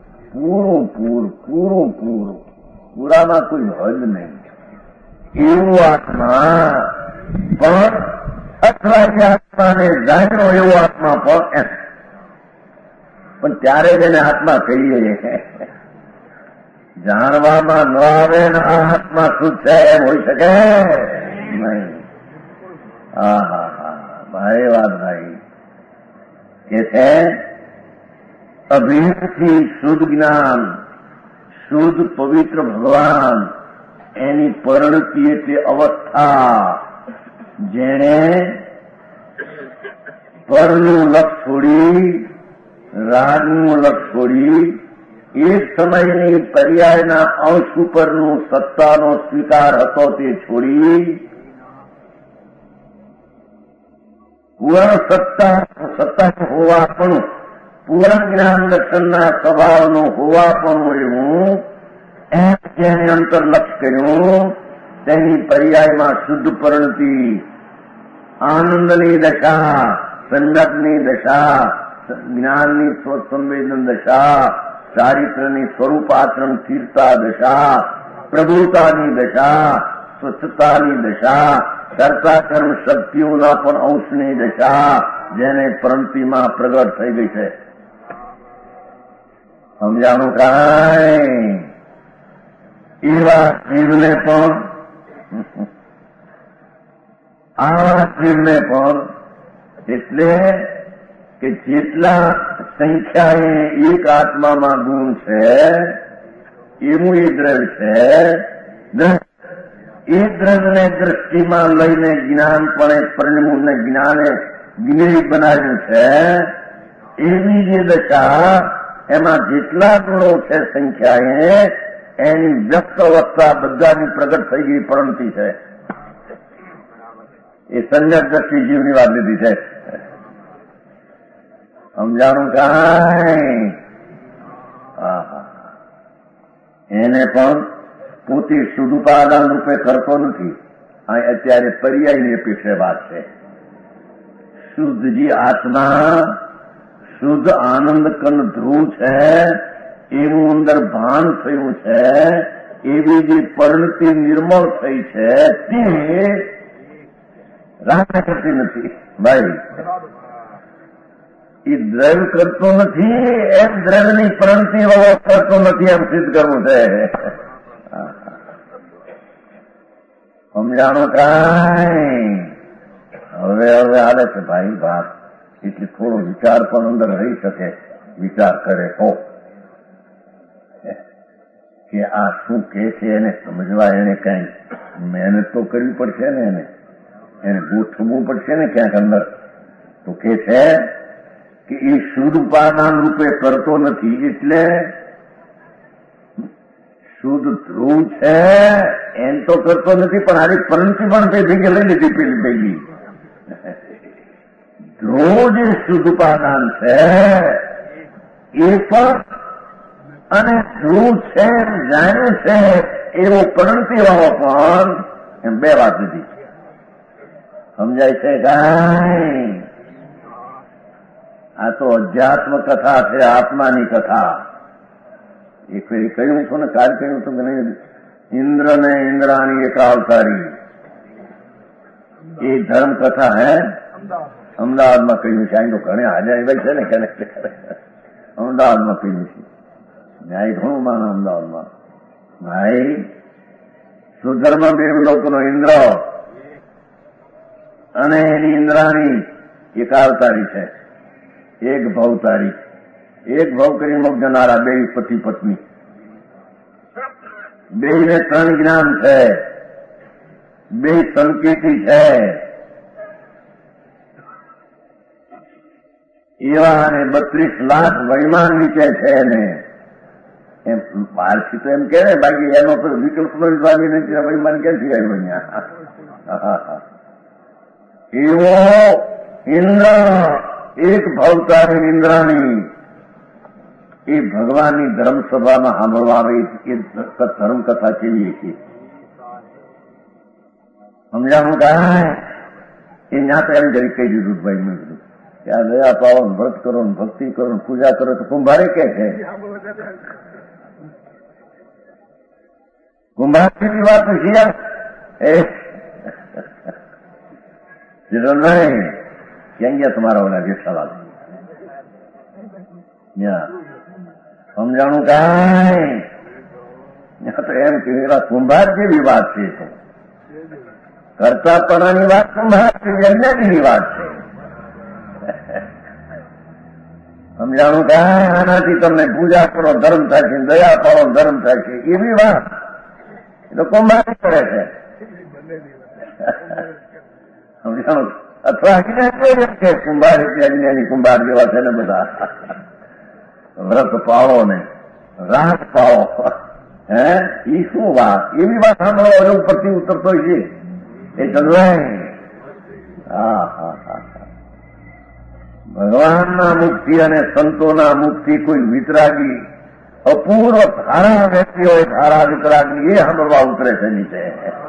S2: પૂરામાં કોઈ હદ નહીં એવું આત્મા પણ, અથવા એ આત્માને જાણ્યો એવો આત્મા પણ. પણ ત્યારે જ એને આત્મા કહીએ. જાણવામાં ન આવે ને આ આત્મા શુદ્ધ છે એમ હોઈ શકે નહીં. હા ભાઈ વાત ભાઈ કે છે અભેદથી શુદ્ધ જ્ઞાન, શુદ્ધ પવિત્ર ભગવાન, એની પરિણતિ એટલે અવસ્થા. જેણે પરનું લક્ષ છોડી, રાગનું લક્ષ છોડી, એક સમયની પર્યાયના અંશ ઉપરનું સત્તાનો સ્વીકાર હતો તે છોડી પૂર્ણ સત્તા હોવાપણું, પૂર્ણ જ્ઞાન દર્શનના સ્વભાવનું હોવાપણું એવું એમ જેને અંતર્લક્ષ કર્યું તેની પર્યાયમાં શુદ્ધ પરિણતિ, આનંદની દશા, સંગતની દશા, જ્ઞાનની સ્વસંવેદન દશા, ચારિત્રની સ્વરૂપાચરણ સ્થિરતા દશા, પ્રભુતાની દશા, સ્વચ્છતાની દશા, કરતા કર્મ શક્તિઓના પણ અંશની દશા જેને પ્રણતિમાં પ્રગટ થઈ ગઈ છે. સમજાણું કાંઈ? એવા જીવને પણ આવા જીવને પણ એટલે કે જેટલા સંખ્યાએ એક આત્મામાં ગુણ છે એવું એ દ્રવ્ય છે. એ દ્રવ્યને દ્રષ્ટિમાં લઈને જ્ઞાનપણે પરિણમુને જ્ઞાને જ્ઞેય બનાવ્યું છે. એવી જે દશા એમાં જેટલા ગુણો છે સંખ્યાએ એની વ્યક્ત અવસ્થા બધાની પ્રગટ થઈ ગઈ પરિણતિ છે. એ સંજ્ઞક દ્રષ્ટિ જીવની વાત લીધી છે. સમજાણું કાંઈ? એને પણ પોતે શુદ્ધોપાદાન રૂપે કરતો નથી. આ અત્યારે પર્યાયની અપેક્ષા વાત છે. શુદ્ધ જે આત્મા શુદ્ધ આનંદ કન ધ્રુવ છે એવું અંદર ભાન થયું છે, એવી જે પરિણતિ નિર્મળ થઈ છે તે રાહ કરતી નથી. ભાઈ એ દ્રવ્ય કરતો નથી એમ દ્રવ્યની પરિણતિ કરતો નથી એમ સિદ્ધ કરવું છે. સમજાણો કાંઈ? હવે હાલે છે ભાઈ વાત. એટલે થોડો વિચાર પણ અંદર રહી શકે. વિચાર કરે હો કે આ શું કે છે એને સમજવા એને કઈ મહેનત તો કરવી પડશે ને, એને ગોઠવવું પડશે ને ક્યાંક અંદર. તો કે છે કે એ શુદ્ધ ઉપાદાન રૂપે કરતો નથી એટલે શુદ્ધ ધ્રુવ છે એમ તો કરતો નથી, પણ આની પરિણતિ પણ ભેગી લઈ લીધી પેલી ભેગી. ધ્રુવ જે શુદ્ધ ઉપાદાન છે એ પણ અને ધ્રુવ છે જાણે છે એવો પરિણતિ વાળો પણ એમ બે વાત લીધી. સમજાય છે કાંઈ? આ તો અધ્યાત્મ કથા છે, આત્માની કથા. એક ફેરી કહ્યું છું ને, કાલ કહ્યું હતું કે નહીં, ઇન્દ્ર ને ઇન્દ્રાણી એક અવતારી એ ધર્મ કથા હે અમદાવાદમાં કહ્યું છે. અહીં તો ઘણે હાજર ભાઈ છે ને કે અમદાવાદમાં કહ્યું છે. ન્યાય ઘણું માનો અમદાવાદમાં. ભાઈ સુધર્મ બે લોકોનો ઇન્દ્ર અને એની ઇન્દ્રાણી એક અવતારી છે, એક ભવતારી. એક ભવ કરી મોક્ષ જનારા બે પતિ પત્ની, બેને 3 જ્ઞાન છે, બે સંકેતી છે. એવા અને 32 લાખ વૈમાન નીચે છે એને. એમ બહારથી તો એમ કે ને, બાકી એનો તો વિકલ્પ સ્વામી નથી. વૈમાન ક્યાંથી આવ્યો અહીંયા? એવો ઇન્દ્ર એક ભવતારી ઇન્દ્રાણી એ ભગવાનની ધર્મસભામાં સાંભળવા આવે એ ધર્મ કથા કેવી છે સમજાણું કાંઈ? એ ત્યાં તો એમ જરી કહી દીધું ભાઈ મેં કીધું કે આ દયા પાવો, વ્રત કરો, ભક્તિ કરો, પૂજા કરો તો કુંભારે કે છે. કુંભારની વાત નથી નહીં. ક્યાં ગયા તમારા ઓલા જેઠાલાલ? સમજાણું કાંઈ? તો એમ કે કુંભાર જેવી વાત છે. તો કરતાપણાની વાત કુંભાર છે, યજ્ઞની વાત છે. સમજાણું કાંઈ? આનાથી તમને પૂજા કરો ધર્મ થાય છે, દયા કરો ધર્મ થાય છે, એવી વાત તો કુંભાર કરે છે. સમજાણું? અથવા કે કુંભાર યજ્ઞની કુંભાર જેવા છે ને બધા. વ્રત પાળો ને રાત પાળો, હે એ શું વાત? એવી વાત સાંભળવા ઉપરથી ઉતરતો છે એ ચંદ્રાય. હા હા હા. ભગવાનના મુખથી અને સંતોના મુખથી કોઈ વિતરાગી અપૂર્વ ધારા વ્યક્તિ હોય, ધારા વિતરાગની, એ સાંભળવા ઉતરે છે નીચે.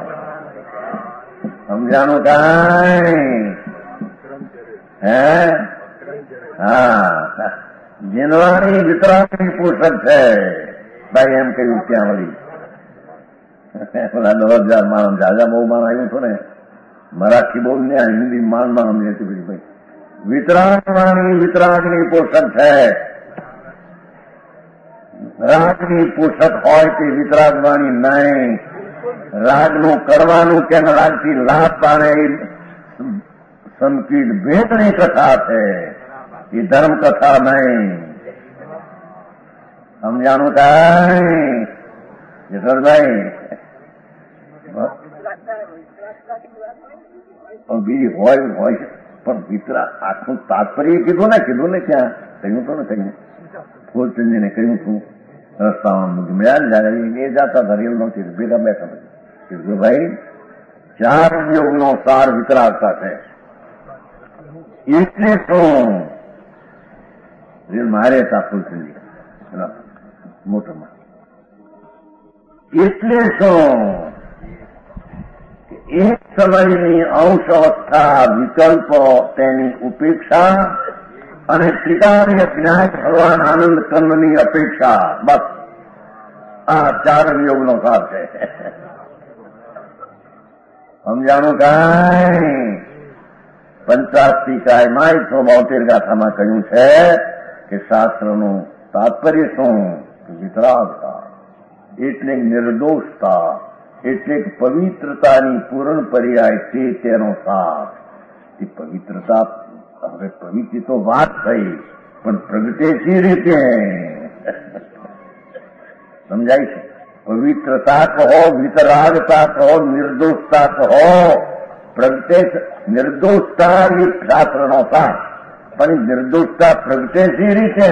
S2: સમજાણું કાંઈ? હે? હા, જીનવાની વિતરાગની પોષક છે ભાઈ, એમ કહ્યું ત્યાં વળી. પેલા 10,000 માણસ, જાજા બહુ માણ આવ્યું હતું ને, મરાઠી બહુ ને હિન્દી માનમાં સમજે છે ભાઈ. વિતરાગવાની વિતરાગની પોષક છે. રાગની પોષક હોય તે વિતરાગવાની નહીં. રાગનું કરવાનું કે રાગથી લાભ પામે એ સંકીર્ણ ભેદની કથા છે, એ ધર્મ કથા નહીં. સમજાણું કાંઈ જસવંતભાઈ? પણ બીજી હોય પણ વિતરા આખું તાત્પર્ય કીધું ને ક્યાં કહ્યું તો ને કહ્યું ફૂલચંદજીને કહ્યું છું રસ્તામાં મળ્યા ને જયારે એ જાતા હતા રેલ નહોતી ભેગા બેઠા પછી કીધું ભાઈ 4 યોગનો સાર વિતરાગતા છે. એટલે શું રેલ મારે હતા ફૂલચંદજી મોટરમાં. એટલે શું એક સમયની અંશ અવસ્થા, વિકલ્પો, તેની ઉપેક્ષા અને ત્રિકાર્ય જ્ઞાન ભગવાન આનંદ કર્મની અપેક્ષા, બસ આ 4 યોગનો સાર છે. સમજાણું કાંઈ? 85 172 ગાથામાં કહ્યું છે કે શાસ્ત્રનું તાત્પર્ય શું? વિતરાગતા એટલે નિર્દોષતા, એટલે પવિત્રતાની પૂર્ણ પર્યાય છે તેનો સાર. એ પવિત્રતા, હવે પવિત્ર તો વાત થઈ, પણ પ્રગટે સી રીતે સમજાય છે? પવિત્રતા કહો, વિતરાગતા કહો, નિર્દોષતા કહો, પ્રગટે. નિર્દોષતા એ શાસ્ત્રનો સાર, પણ નિર્દોષતા પ્રગટે સી રીતે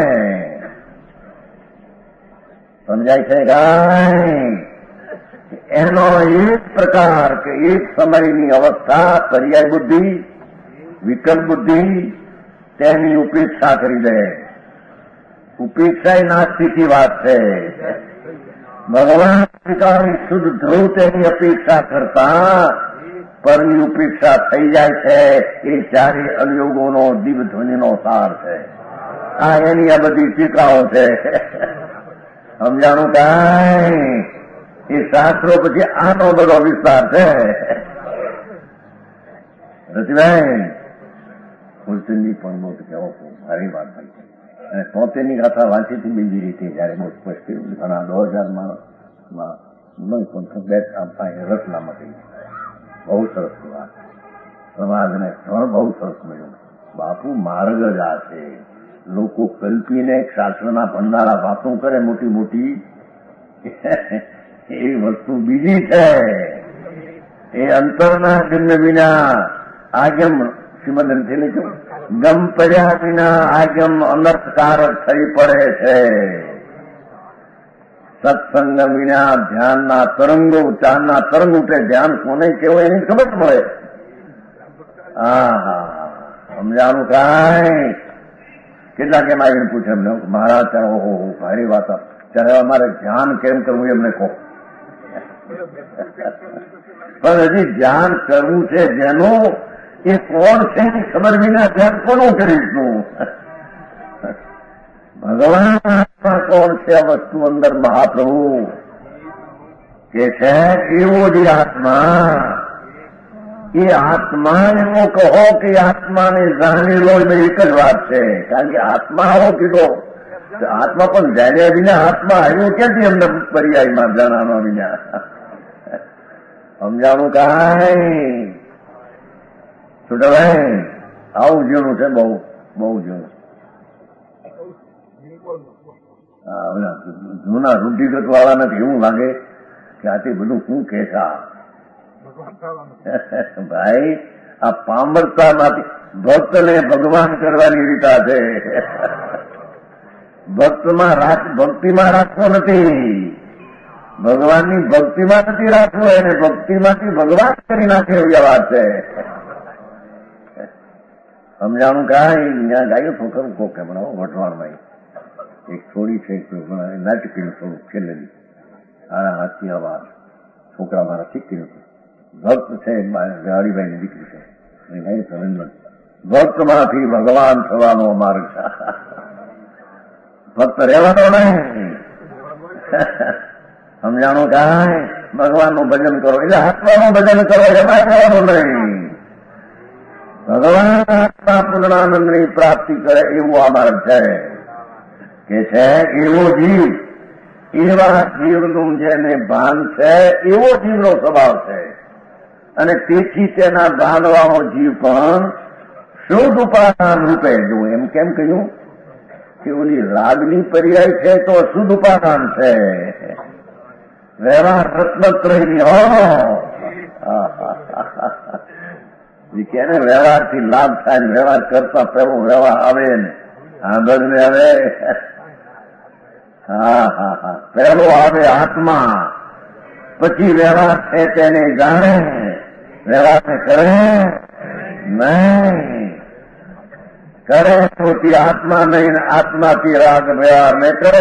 S2: સમજાય છે કાંઈ? એનો એક પ્રકાર કે એક સમયની અવસ્થા, પર્યાય બુદ્ધિ, વિકલ્પ બુદ્ધિ, તેની ઉપેક્ષા કરી દે. ઉપેક્ષા એ નાસ્તિકની વાત છે. ભગવાન સ્વીકારી શુદ્ધ ધ્રુવ તેની અપેક્ષા કરતા પરની ઉપેક્ષા થઈ જાય છે. એ 4 અવયોગોનો દિવ્યધ્વનિનો સાર છે. આ એની આ બધી ટીકાઓ છે. સમજાણું કાંઈ? એ શાસ્ત્રો પછી આનો બધો વિસ્તાર છે. રતિભાઈ ફૂલચંદજી પણ બહુ કહેવો સારી વાત થઈ. અને 73ની ગાથા વાંચી હતી બીજી રીતે, જયારે બહુ સ્પષ્ટ ઘણા 10,000 માણસમાં નહીં પણ રચનામાં બહુ સરસ વાત. સમાજને પણ બહુ સરસ મળ્યું. બાપુ માર્ગ જ આ છે. લોકો કલ્પીને શાસ્ત્રના ભંડારા વાતો કરે મોટી મોટી, એ વસ્તુ બીજી છે. એ અંતરના જન્મ વિના આગમ શ્રીમદ લખ્યું, ગમ પડ્યા વિના આગમ અનર્થકારક થઈ પડે છે. સત્સંગ વિના ધ્યાનના તરંગો, ચાંદના તરંગ ઉઠે. ધ્યાન કોને કેવાય એની ખબર મળે. હા, સમજાણું કાંઈ? કેટલાક એમ આવીને પૂછે એમને, મહારાજ ઓહો ભારી વાત, ત્યારે અમારે ધ્યાન કેમ કરવું એમને કહો. પણ હજી ધ્યાન કરવું છે જેનું, એ કોણ છે એની ખબર વિના ધ્યાન કોનું કરીશું? ભગવાન આત્મા કોણ છે? આ વસ્તુ અંદર મહાપ્રભુ કે છે એવો જ આત્મા. એ આત્મા એવો કહો કે આત્માને જાણી લો, એક જ વાત છે. કારણ કે આત્મા આવો કીધો, આત્મા પણ જાણ્યા વિના આત્મા આવ્યો ક્યાંથી અમને પર્યાયમાં જાણવા વિના? સમજાણું કાંઈ? છોટાભાઈ આવું જૂનું છે, બહુ બહુ જૂનું. જૂના રૂઢિગત વાળા નથી એવું લાગે કે આથી બધું શું કે છે ભાઈ? આ પામરતામાંથી ભક્તને ભગવાન કરવાની રીતા છે. ભક્તિમાં રાખવો નથી, ભગવાનની ભક્તિમાં નથી રાખવો, એને ભક્તિમાંથી ભગવાન કરી નાખે એવી વાત છે. સમજાણું કાંઈ ત્યાં ગાયું તો ખરું કોક બનાવો વટવાણમાં એક છોડી છે નાટકીનું થોડું છેલ્લેલી આના હાથથી આવા છોકરા મારા શીખી હતું ભક્ત છે હરિભાઈની દીકરી છે ભક્તમાંથી ભગવાન થવાનો માર્ગ છે ભક્ત રહેવાનો નહીં સમજાણું કાંઈ ભગવાનનું ભજન કરો એટલે આત્માનું ભજન કરો એમાં રહેવાનું નહીં ભગવાન આત્મા પૂર્ણાનંદની પ્રાપ્તિ કરે એવું આ માર્ગ છે કે છે એવો જીવ એવા જીવનું જેને ભાન છે એવો જીવનો સ્વભાવ છે અને તેથી તેના બાંધવાનો જીવ પણ શુદ્ધ ઉપાદાન રૂપે જો એમ કેમ કહ્યું કે ઓલી રાગની પર્યાય છે તો શુદ્ધ ઉપાદાન છે વ્યવહાર રત્નત્રયની કેને વ્યવહારથી લાભ થાય ને વ્યવહાર કરતા પેલો વ્યવહાર આવે ને આગળ ને આવે પેલો આવે આત્મા પછી વ્યવહાર છે તેને જાણે વ્યવહારને કરે નહીં કરે તો તે આત્મા નહીં આત્માથી રાગ વ્યવહાર ને કરે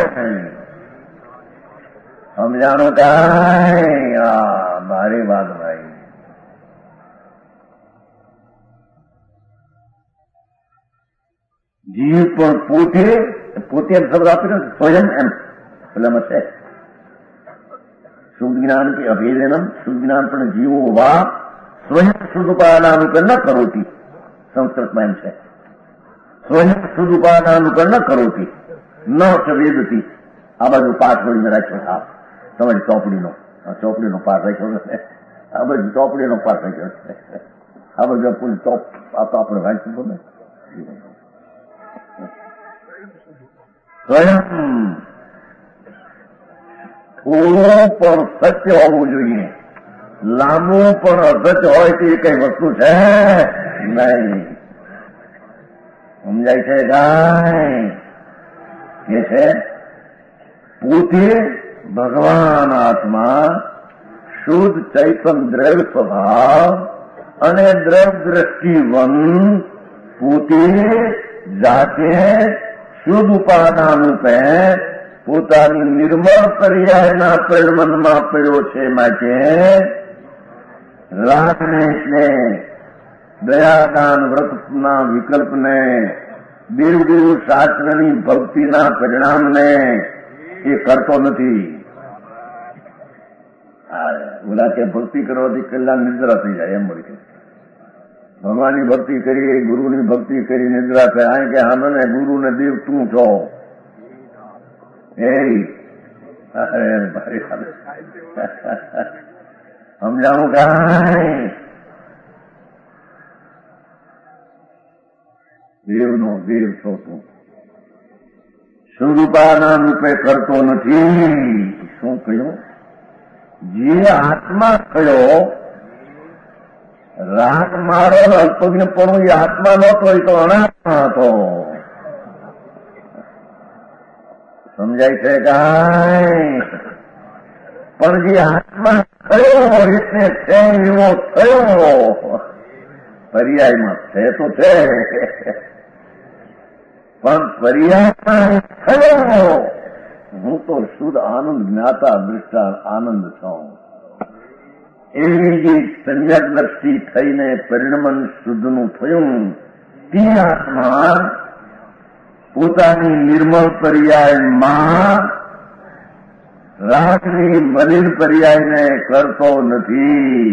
S2: સમજાણું કાંઈ મારી વાત ભાઈ જીવ પણ પોતે એમ શબ્દ આપી સ્વયં એમ પેલામાં છે શુદ્ધ જ્ઞાન કે અભેદનમ શુદ્ધ જ્ઞાન પણ જીવો વા સ્વયં શુદ્ધ ઉપાદાનુપર ન કરોતી સંસ્કૃતમાં એમ છે સ્વયં શુદ્ધ ઉપાદાનુપર ન કરોતી ન વેદતી આ બાજુ પાઠ વળીને રાખ્યો હા તમારી ચોપડીનો પાઠ રાખ્યો છે આ બાજુ ચોપડીનો પાઠ રાખ્યો છે આ બાજુ પૂરી ચોપ આ તો આપણે વાંચ્યું ને સ્વયં થોડું પણ સત્ય હોવું જોઈએ લાંબુ પણ અસત્ય હોય તે કઈ વસ્તુ છે નહીં સમજાય છે કાંઈ એ છે પોતે ભગવાન આત્મા શુદ્ધ ચૈતન દ્રવ્ય સ્વભાવ અને દ્રવ્ય દ્રષ્ટિવંત પોતે જાતે શુદ્ધ ઉપાદાન રૂપે પોતાની નિર્મળ પર્યાયના પરિણમનમાં પડ્યો છે માટે રાગને એટલે દયાદાન વ્રતના વિકલ્પને દેવગુરુ શાસ્ત્રની ભક્તિના પરિણામને એ કરતો નથી ઓલા કે ભક્તિ કરવાથી કલ્યાણ નિદ્રા થઈ જાય એમ મળી ભગવાનની ભક્તિ કરી ગુરુની ભક્તિ કરી નિદ્રા થાય આ કે આમને ગુરુ ને દેવ તું છો સમજાણું કાંઈ દેવનો દેવ છો તું સ્વરૂપાના રૂપે કરતો નથી શું કહ્યું જે આત્મા થયો રાગ મારો અલ્પજ્ઞ પણ એ આત્મા નહોતો એ તો અનાત્મા હતો સમજાય છે કાંઈ પણ જે આત્મા થયો એટલે છે એવો થયો પર્યાયમાં છે તો છે પણ પર્યાયમાં થયો હું તો શુદ્ધ આનંદ જ્ઞાતા દૃષ્ટા આનંદ છું એવી જે સંયક દ્રષ્ટિ થઈને પરિણમન શુદ્ધનું થયું તે આત્મા પોતાની નિર્મળ પર્યાયમાં રાગની મલિન પર્યાયને કરતો નથી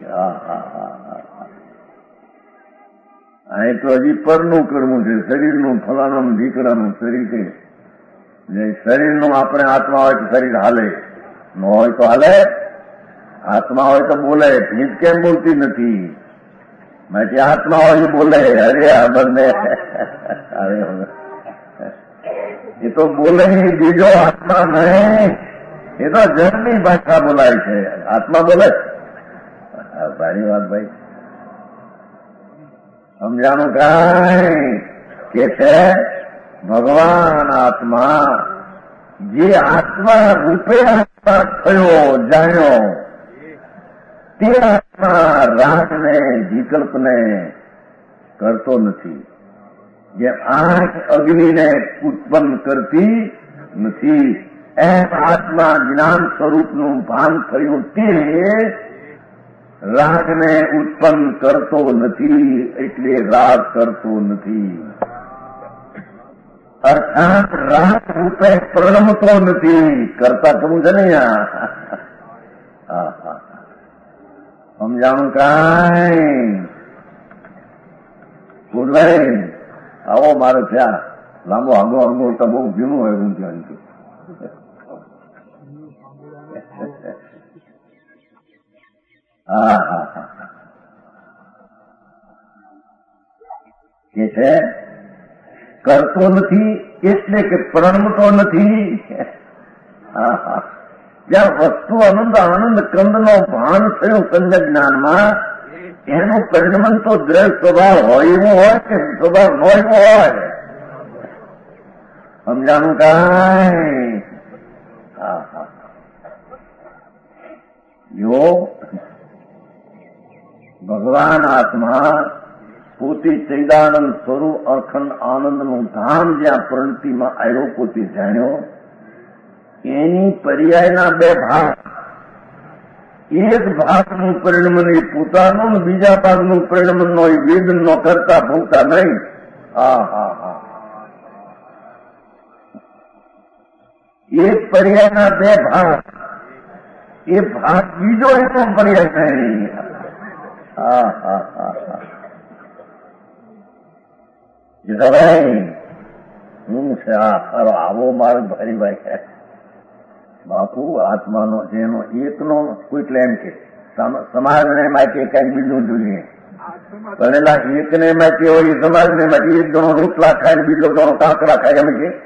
S2: આ તો હજી પરનું કરવું છે શરીરનું ફલાણું દીકરાનું શરીર છે શરીરનું આપણે આત્મા હોય તો શરીર હાલે ન હોય તો હાલે આત્મા હોય તો બોલે ભીત કેમ બોલતી નથી માટે આત્મા હોય બોલે અરે આ બંને એ તો બોલે બીજો આત્મા નહીં એ તો જળની ભાષા બોલાય છે આત્મા બોલે સારી વાત ભાઈ સમજાણું કાંઈ કે છે ભગવાન આત્મા જે આત્મા રૂપે આત્મા થયો જાણ્યો તે આત્મા રાગને વિકલ્પને કરતો નથી. જેમ આંખ અગ્નિને ઉત્પન્ન કરતી નથી એમ આત્મા જ્ઞાન સ્વરૂપનું ભાન થયું તે રાગને ઉત્પન્ન કરતો નથી, એટલે રાગ કરતો નથી. અર્થાત રાગ રૂપે પ્રણમતો નથી. કરતા કરવું છે ને સમજાણું કાંઈ બોલાય આવો મારે ત્યાં લાંબો આગો તો બહુ જૂનું હોય હું ત્યાં કે છે કરતો નથી એટલે કે પ્રણમતો નથી. જ્યાં વસ્તુ આનંદ કંદનો ભાન થયો સંજ્ઞ જ્ઞાનમાં એનું પરિણમન તો દ્રઢ સ્વભાવ હોય એવું હોય કે સ્વભાવ ન હોય હોય. સમજાણું કાંઈ જો ભગવાન આત્મા પોતે ચૈદાનંદ સ્વરૂપ અખંડ આનંદનું ધામ જ્યાં પ્રણતિમાં આવ્યો પોતે જાણ્યો એની પર્યાયના બે ભાગ. એક ભાગનું પરિણમન એ પોતાનું ને બીજા ભાગનું પરિણમન નો એ વેદ નો કરતા ભોગતા નહીં. એક પર્યાયના બે ભાગ. એ ભાગ બીજો એનો પર્યાય નહીં. હું છે ખરો આવો મારો ભારી ભાઈ બાપુ આત્માનો જેનો એકનો કોઈ એમ કે સમાજને માટે કઈક બીજું જોઈએ ભણેલા એકને માટે હોય સમાજને માટે એક જણો રોટલા ખાય બીજો જણો કાંકરા ખાય એમ કે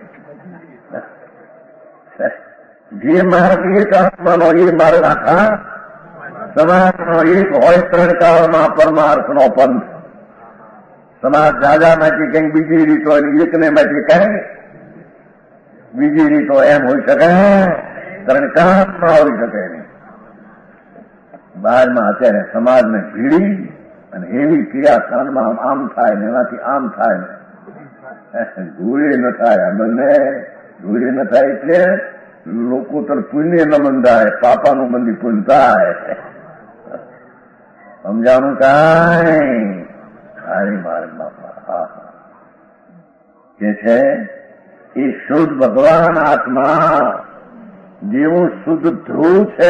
S2: જે માર્ગ એક આત્માનો એ માર્ગ આખા સમાજનો એક હોય ત્રણ કાળમાં પરમાર્થનો પંથ. સમાજ દાદામાંથી કંઈક બીજી રીતો એકને માંથી કઈ બીજી રીતો એમ હોઈ શકે ત્રણ કાળમાં હોઈ શકે નહીં. બહારમાં અત્યારે સમાજને ભીડી અને એવી ક્રિયાસ્થાનમાં આમ થાય ને એનાથી આમ થાય ને ધૂળે ન થાય. આ બંને ધૂળે ન થાય એટલે લોકો તો પુણ્ય ન બંધાય પાપાનું બંધી પુણ્ય થાય. સમજાણું કાંઈ હારી માર્ગ બાપા કે છે એ શુદ્ધ ભગવાન આત્મા જેવું શુદ્ધ ધ્રુવ છે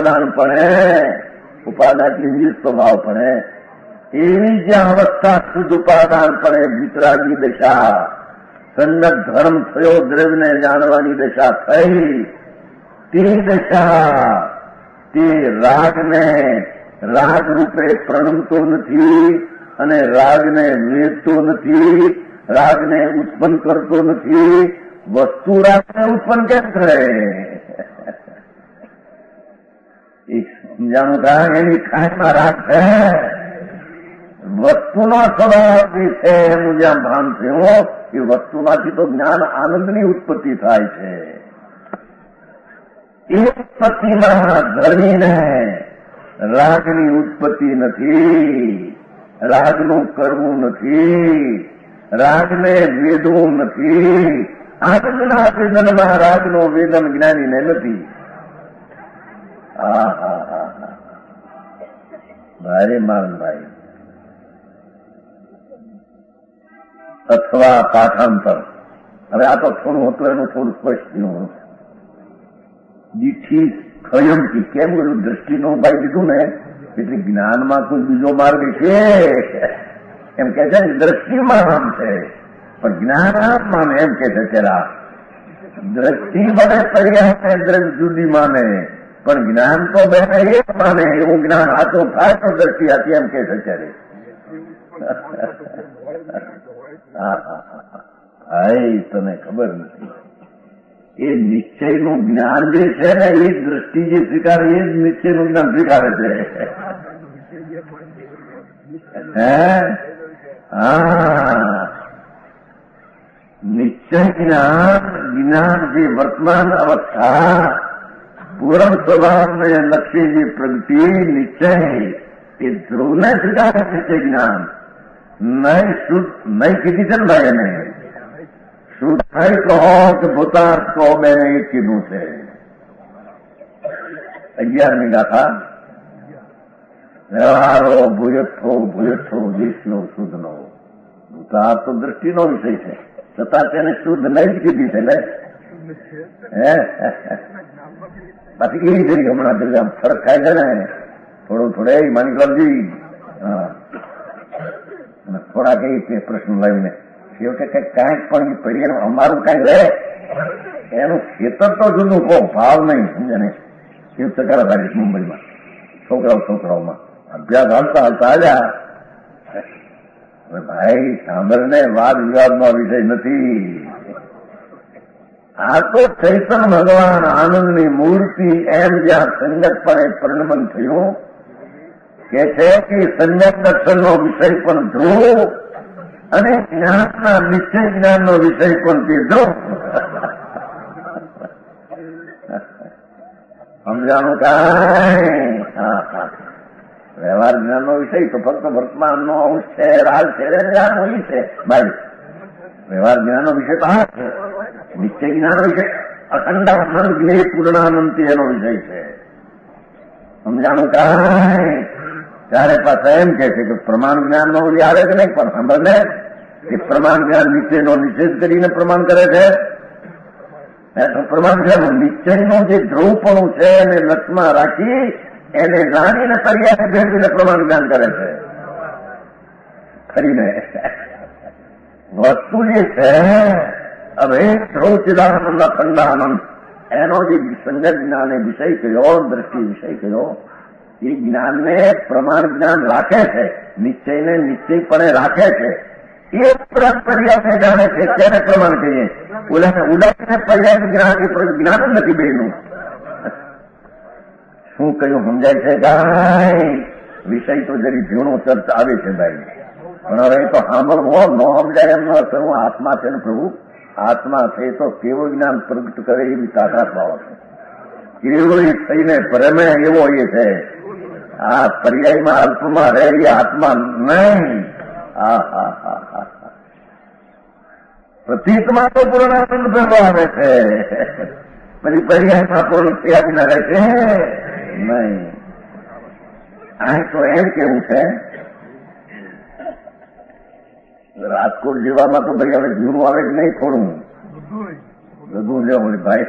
S2: ઉપાદાનથી સ્વભાવ પડે એવી જ્યાં અવસ્થા શુદ્ધ ઉપાદાન પડે વિતરાગી દશા સંગત ધર્મ થયો દ્રવ્યને જાણવાની દશા થઈ તે દશા તે રાગને રાગ રૂપે પ્રણમતો નથી અને રાગને વેચતો નથી, રાગને ઉત્પન્ન કરતો નથી. વસ્તુ રાગને ઉત્પન્ન કેમ કરે એ સમજાણું કારણ એની ખાયમાં રાગ છે. વસ્તુનો સ્વભાવ જે છે એનું જ્યાં ભાન થયું એ વસ્તુમાંથી તો જ્ઞાન આનંદની ઉત્પત્તિ થાય છે. એ ઉત્પત્તિમાં ધર્મીને રાગની ઉત્પત્તિ નથી, રાગનું કરવું નથી, રાગને વેદવું નથી. આનંદના વેદનમાં રાગનો વેદન જ્ઞાનીને નથી. ભારે માનભાઈ અથવા પાઠાંતર. હવે આ તો થોડું હતું એનું થોડું સ્પષ્ટ થયું. દીઠી ખયમથી કેમ કર્યું દ્રષ્ટિનું ભાઈ દીધું ને એટલે જ્ઞાનમાં કોઈ બીજો માર્ગ છે એમ કે છે દ્રષ્ટિમાં આમ છે પણ જ્ઞાન આમ માને એમ કે છે પેલા દ્રષ્ટિ મને પર્યાય દ્રષ્ટિ જુદી માને પણ જ્ઞાન તો બે એક માને એવું જ્ઞાન આતો થાય તો દ્રષ્ટિ હતી એમ કે છે ત્યારે તને ખબર નથી એ નિશ્ચયનું જ્ઞાન જે છે ને એ દ્રષ્ટિ જે સ્વીકારે એ જ નિશ્ચયનું જ્ઞાન સ્વીકારે છે. નિશ્ચય જ્ઞાન જે વર્તમાન અવસ્થા પૂર્ણ સ્વભાવને લક્ષી જે પ્રગતિ નિશ્ચય એ ધ્રુવને સ્વીકારે નિશ્ચય જ્ઞાન નહીં શુદ્ધ નહીં કીધી છે ને ભાઈ એને શુદ્ધ થઈ કહો કે ભૂતાર્થ કહો મેં એ કીધું છે 11મી ગાથા વ્યવહારો ભૂયથો વિષ્ણુ શુદ્ધનો ભૂતાર્થ તો દ્રષ્ટિનો વિષય છે છતાં તેને શુદ્ધ નહીં જ કીધી છે ને બાકી એ જરી હમણાં આમ ફરક થાય છે ને થોડે માનીકલાલજી થોડા કઈ પ્રશ્ન લાવીને છેવટે કઈ કાંઈક પણ પર્યાય અમારું કાંઈ લે એનું ખેતર તો જુદું કહો ભાવ નહીં સમજે ને કેવું ચકારા થાય મુંબઈમાં છોકરાઓમાં અભ્યાસ હાલતા આવ્યા ભાઈ સાંભળને વાદ વિવાદનો વિષય નથી આ તો ચૈતન્ય ભગવાન આનંદની મૂર્તિ એમ જ્યાં સંગતપણે પરિણમન થયું કે છે કે સંજ્ઞક દર્શનનો વિષય પણ ધ્રુવ અને જ્ઞાનના નિશ્ચય જ્ઞાનનો વિષય પણ તે ધ્રુવ સમજાણું કાંઈ વ્યવહાર જ્ઞાનનો વિષય તો ફક્ત વર્તમાનનો અંશ છે રાજ છે જ્ઞાનનો વિષય ભાઈ વ્યવહાર જ્ઞાનનો વિષય તો હા છે નિશ્ચય જ્ઞાનનો વિષય અખંડાનંદ જ્ઞેય પૂર્ણાનંદ એનો વિષય છે સમજાણું કાંઈ ત્યારે પાછા એમ કે છે કે પ્રમાણ જ્ઞાનનો આવે કે નહીં પણ સાંભળને કે પ્રમાણ જ્ઞાન નિશ્ચયનો નિષેધ કરીને પ્રમાણ કરે છે પ્રમાણ જ્ઞાન નિશ્ચયનો જે ધ્રુવપણું છે એને લક્ષમાં રાખી એને જાણીને પર્યાય ભેળવીને પ્રમાણ જ્ઞાન કરે છે ખરીને વસ્તુ જે છે હવે ધ્રુવ ચિદાનંદ અખંડાનંદ એનો જે સંગત જ્ઞાન એ વિષય કયો દ્રષ્ટિ વિષય કયો એ જ્ઞાનને પ્રમાણ જ્ઞાન રાખે છે નિશ્ચયને નિશ્ચયપણે રાખે છે એ પર્યાયને જાણે છે ત્યારે પ્રમાણ કહીએ ઉડાવીને પર્યાય જ્ઞાન એ જ્ઞાન જ નથી બેનું શું કહ્યું સમજાય છે કાંઈ વિષય તો જરી ઝીણો ચર્ચા આવે છે ભાઈ પણ હવે તો સાંભળવો ન સમજાય એમ ન કરવું આત્મા છે ને પ્રભુ આત્મા છે તો કેવું જ્ઞાન પ્રગટ કરે એવી તાકાત વાળો છે કેવું થઈને પ્રેમે એવો એ છે આ પર્યાયમાં અલ્પમાં રહેલી આત્મા નહીં પ્રતીકમાં તો પૂર્ણાનંદ ભેગો આવે છે પછી પર્યાયમાં પૂર્ણ થયા વિના રહે છે નહીં આ તો એમ કેવું છે રાજકોટ જેવામાં તો ભાઈ હવે જૂનું આવે કે નહીં થોડું બધું લેવું ભાઈ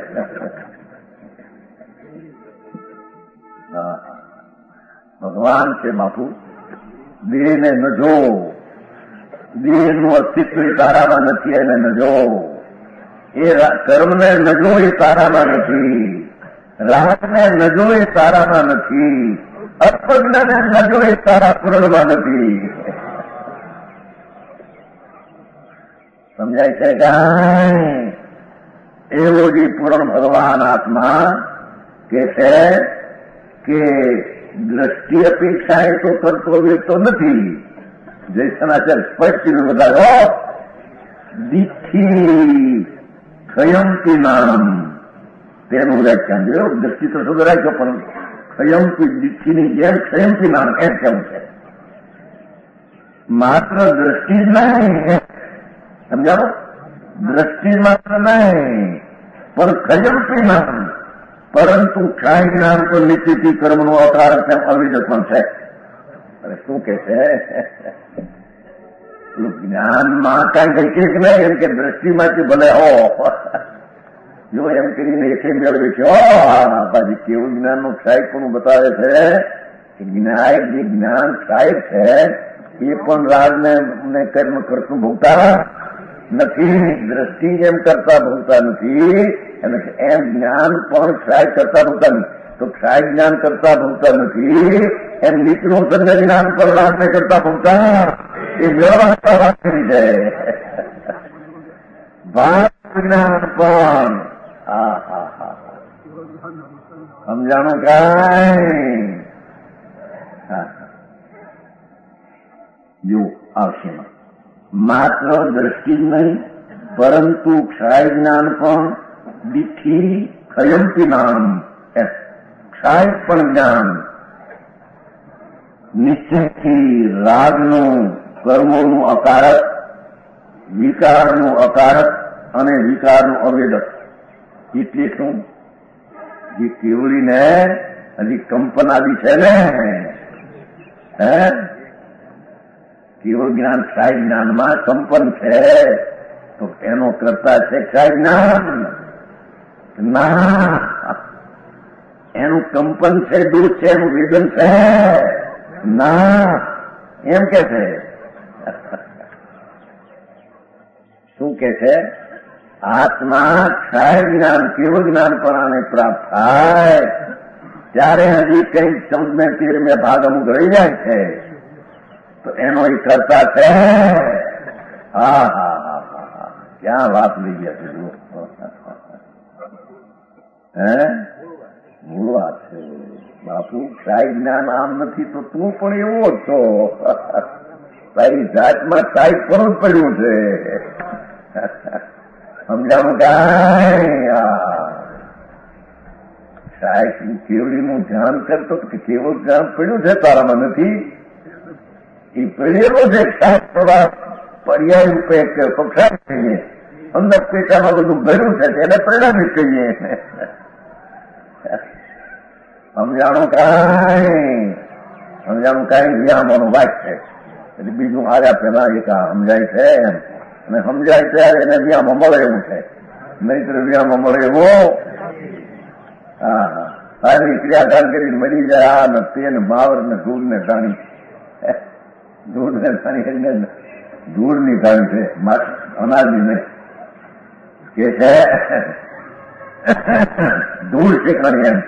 S2: ભગવાન છે બાપુ દેહને ન જો દેહનું અસ્તિત્વ એ તારામાં નથી એને ન જો એ કર્મને ન જો એ તારામાં નથી રાગને ન જો એ તારામાં નથી અર્પજ્ઞને ન જો એ તારા પૂર્ણમાં નથી સમજાય છે કાંઈ એવો જે પૂર્ણ ભગવાન આત્મા કે છે કે દ્રષ્ટિ અપેક્ષા એ તો કર્તવ્ય તો નથી જયસનાચાર્ય સ્પષ્ટ બતાવ્યો દીઠી ખયંતી નામ તેનું વ્યાખ્યાન જોયું દ્રષ્ટિ તો શુદ્ધ રાખ્યો પણ ખયંતી દીઠીની જેમ ખયંતી નામ એમ કેવું છે માત્ર દ્રષ્ટિ જ નહીં સમજાવો દ્રષ્ટિ માત્ર નહીં પણ ખયંતી નામ પરંતુ ક્ષાય જ્ઞાન તો નિશ્ચિત કર્મનો અકાર અવિધ પણ છે અરે શું કે છે જ્ઞાનમાં કાંઈ કઈ કે નહીં એમ કે દ્રષ્ટિમાંથી ભલે હો જો એમ કરીને એકે મેળવે છે બાજી કેવું જ્ઞાનનું ક્ષાય પણ બતાવે છે કે જ્ઞાય જે જ્ઞાન ક્ષાય છે એ પણ રાજને કર્મ કરતું ભોગતા નથી દ્રષ્ટિ એમ કરતા ભોગતા નથી અને એમ જ્ઞાન પણ ક્ષાય કરતા ભોગતા નથી તો ક્ષાય જ્ઞાન કરતા ભોગતા નથી એમ નીચનું સંગ જ્ઞાન પણ રાજને કરતા ભોગતા એ વ્યવહાર વાત કરી છે ભાગ જ્ઞાન પણ સમજાણું કાંઈ જો આવશે માત્ર દ્રષ્ટિ જ નહીં પરંતુ ક્ષાય જ્ઞાન પણ દીઠી ખયંતી નામ ક્ષાય પણ જ્ઞાન નિશ્ચયથી રાગનું કર્મોનું અકારક, વિકારનું અકારક અને વિકારનું અવેદક. એટલે શું? જે કેવળીને હજી કંપન આવી છે ને, કેવળ જ્ઞાન ક્ષય જ્ઞાનમાં કંપન છે, તો એનો કરતા છે ક્ષય જ્ઞાન? ના, એનું કંપન છે, દુઃખ છે, એનું વેદન છે. ના, એમ કે છે. શું કે છે? આત્મા ક્ષય જ્ઞાન કેવળ જ્ઞાન પરાને પ્રાપ્ત થાય ત્યારે હજી કંઈક 14 ભાગ અમુક રહી જાય છે, તો એનો એ કરતા છે. હા હા હા હા, ક્યાં વાત લઈ ગયા છે? મૂળ વાત છે બાપુ. ક્ષય જ્ઞાન આમ નથી તો તું પણ એવો છો. તારી જાતમાં ક્ષય પણ જ પડ્યું છે. સમજાણું? કાંઈ કેવડીનું ધ્યાન કરતો કે કેવું ધ્યાન પડ્યું છે તારામાં નથી? એ પડેલો છે પર્યાય રૂપે પક્ષાય કહીએ, અંદર પેટામાં બધું ભર્યું છે તેને પરિણામી કહીએ. સમજાણું? કાંઈ વિરામવાનું વાત છે. એટલે બીજું આવ્યા પેલા એક સમજાય છે એમ, અને સમજાય ત્યારે એને વ્યામાં મળે એવું છે, નહીતર વ્યામાં મળે એવો. હા, સારી ક્રિયાકાંડ કરીને મરી જાય. આ ને તે ને બાવર ને ધૂળ ને ધાણી, ધૂળ ને ધાણી એટલે ધૂળની ધાણી છે, અનાજની નહીં કે છે. ધૂળ શીખવાની એમ.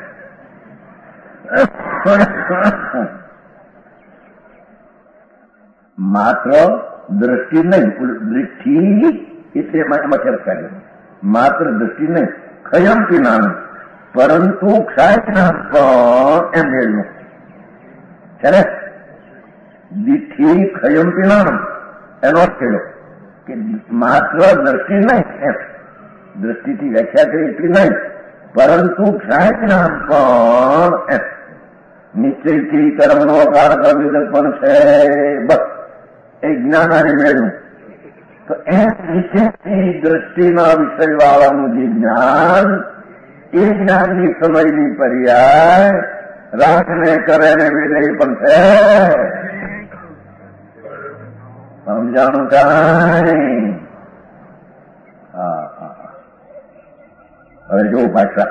S2: માત્ર દ્રષ્ટિ નહીં, દૃષ્ટિ એટલે એમાં ફેર કાઢ્યો. માત્ર દ્રષ્ટિ નહીં, ખયમથી નાનું, પરંતુ ક્ષય જ્ઞાન પણ એમ મેળવ્યું છે ને. દીઠી ખયમથી નાનું એનો અર્થ થયો કે માત્ર દ્રષ્ટિ નહીં, એમ દ્રષ્ટિથી વ્યાખ્યા કરી એટલી નહીં, પરંતુ ક્ષય જ્ઞાન પણ એમ નિશ્ચયથી કર્મનો કારક અવેદક પણ છે. બસ એ જ્ઞાન આને મેળવ્યું તો એમ નિશ્ચયથી દ્રષ્ટિના વિષય વાળાનું જે જ્ઞાન, એ જ્ઞાનની સમયની પર્યાય રાખને કરે ને વેદે પણ છે. સમજાણું? કાંઈ? હા હા. હવે જો પાછા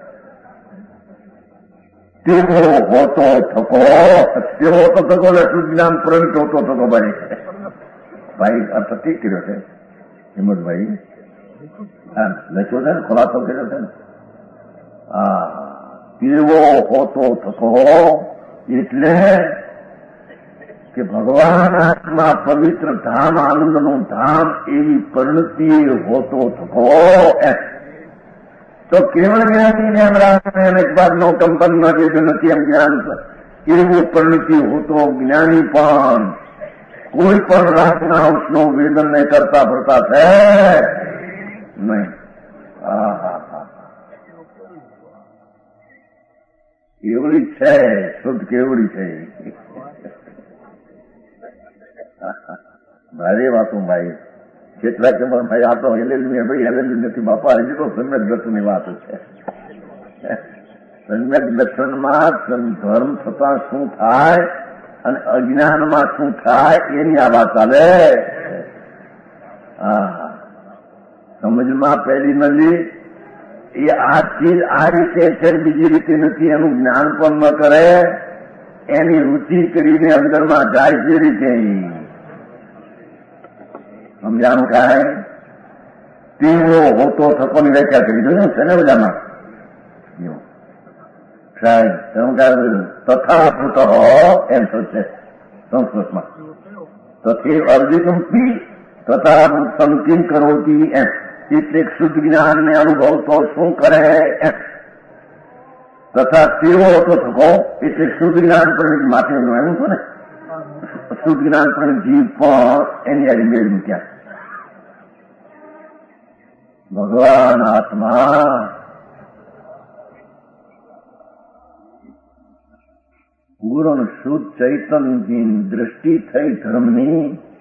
S2: તેવો હોતો થકો, તેવો હોતો થકો એટલે સુજ્ઞાન પ્રવિત હોતો થકો. ભાઈ અર્થ ઠીક કર્યો છે હિંમતભાઈ, લખ્યો છે ને, ખુલાસો કર્યો છે ને. હા, તેવો હોતો થકો એટલે કે ભગવાન આત્મા પવિત્ર ધામ, આનંદનું ધામ, એવી પરિણતિ હોતો થકો. તો કેવળ જ્ઞાનીને એમ રાખે અનેક બાદનો કંપન નથી એમ જ્ઞાન એવું પરિણતિ હોતો જ્ઞાની પણ કોઈ પણ રાગના અંશનો વેદન ને કરતા ફરતા છે નહીં. હા હા હા, કેવડી છે, શુદ્ધ કેવડી છે. ભારે વાતો ભાઈ. કેટલાક ભાઈ આ તો હેલેલું ભાઈ હેલેલું નથી બાપા, હજી તો સમ્યક દર્શનની વાતો છે. સમ્યક દર્શનમાં ધર્મ થતા શું થાય અને અજ્ઞાનમાં શું થાય એની આ વાત ચાલે. હા, સમજમાં પહેલી નદી એ આ ચીજ આ રીતે છે, બીજી રીતે નથી, એનું જ્ઞાન પણ ન કરે, એની રુચિ કરીને અંદરમાં જાય છે રીતે. સમજાણું? કાંઈ? તેવો હોતો થકોની વ્યાખ્યા કરી જોયું છે ને બધામાં. તથા ભૂત એમ થશે સંસ્કૃતમાં. તથે અર્જુન પી તથા સંકિન કરોતી એમ, એટલે શુદ્ધ જ્ઞાનને અનુભવ તો શું કરે એમ. તથા તેવો હોતો થકો એટલે શુદ્ધ જ્ઞાન પણ માથે એમ હતું ને, શુદ્ધ જ્ઞાન પણ જીવ પણ એની આજે મેળવ્યું. ત્યાં ભગવાન આત્મા પૂર્ણ શુદ્ધ ચૈતન્યની દ્રષ્ટિ થઈ ધર્મની,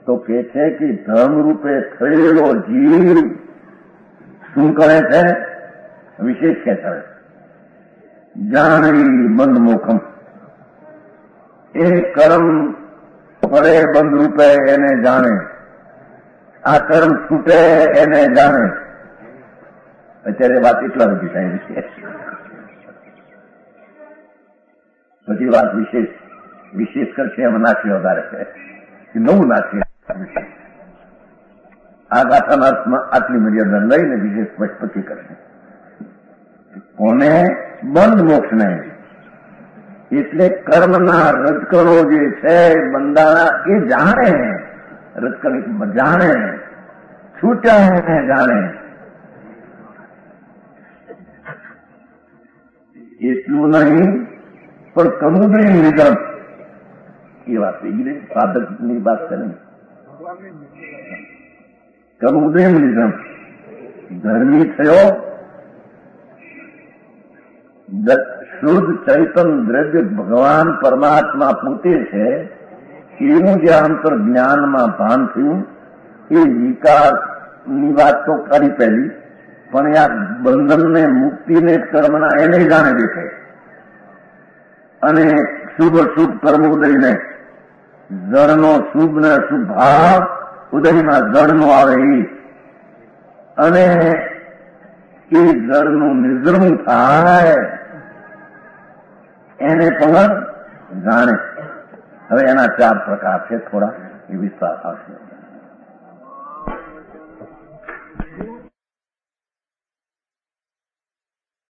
S2: તો કે છે કે ધર્મરૂપે થયેલો જીવ શું કરે છે? વિશેષ કે છે જાણી બંધ મોખમ. એ કર્મ પડે બંધ રૂપે એને જાણે, આ કર્મ છૂટે એને જાણે. અત્યારે વાત એટલા બધી થાય છે. બધી વાત વિશેષ કરશે એમાં નાખી વધારે છે, નવું નાખી. આ ગાથાના અર્થમાં આટલી મર્યાદા લઈને વિશેષ પછી કરશે. કોને? બંધ મોક્ષ ને. એટલે કર્મના રજકણો જે છે બંધાણા એ જાણે, રજકણ જાણે, છૂટ્યા એને જાણે. એટલું નહીં પણ કમુદરી નિગમ એ વાત બીજી સાધકની વાત કરે. કમુદરી નિગમ ધર્મી થયો, શુદ્ધ ચૈતન દ્રવ્ય ભગવાન પરમાત્મા પોતે છે એનું જે અંતર જ્ઞાનમાં ભાન થયું એ વિકાસની વાત તો કરી પહેલી, પણ આ બંધનને મુક્તિને કર્મના એને જાણે દેખાય. અને શુભ શુભ કર્મ ઉદયને જળનો શુભ ને શુભ ભાવ ઉદયમાં જળનો આવે એ, અને એ જળનું નિર્જરવું થાય એને પણ જાણે. હવે એના 4 પ્રકાર છે, થોડા એ વિસ્તાર આવશે.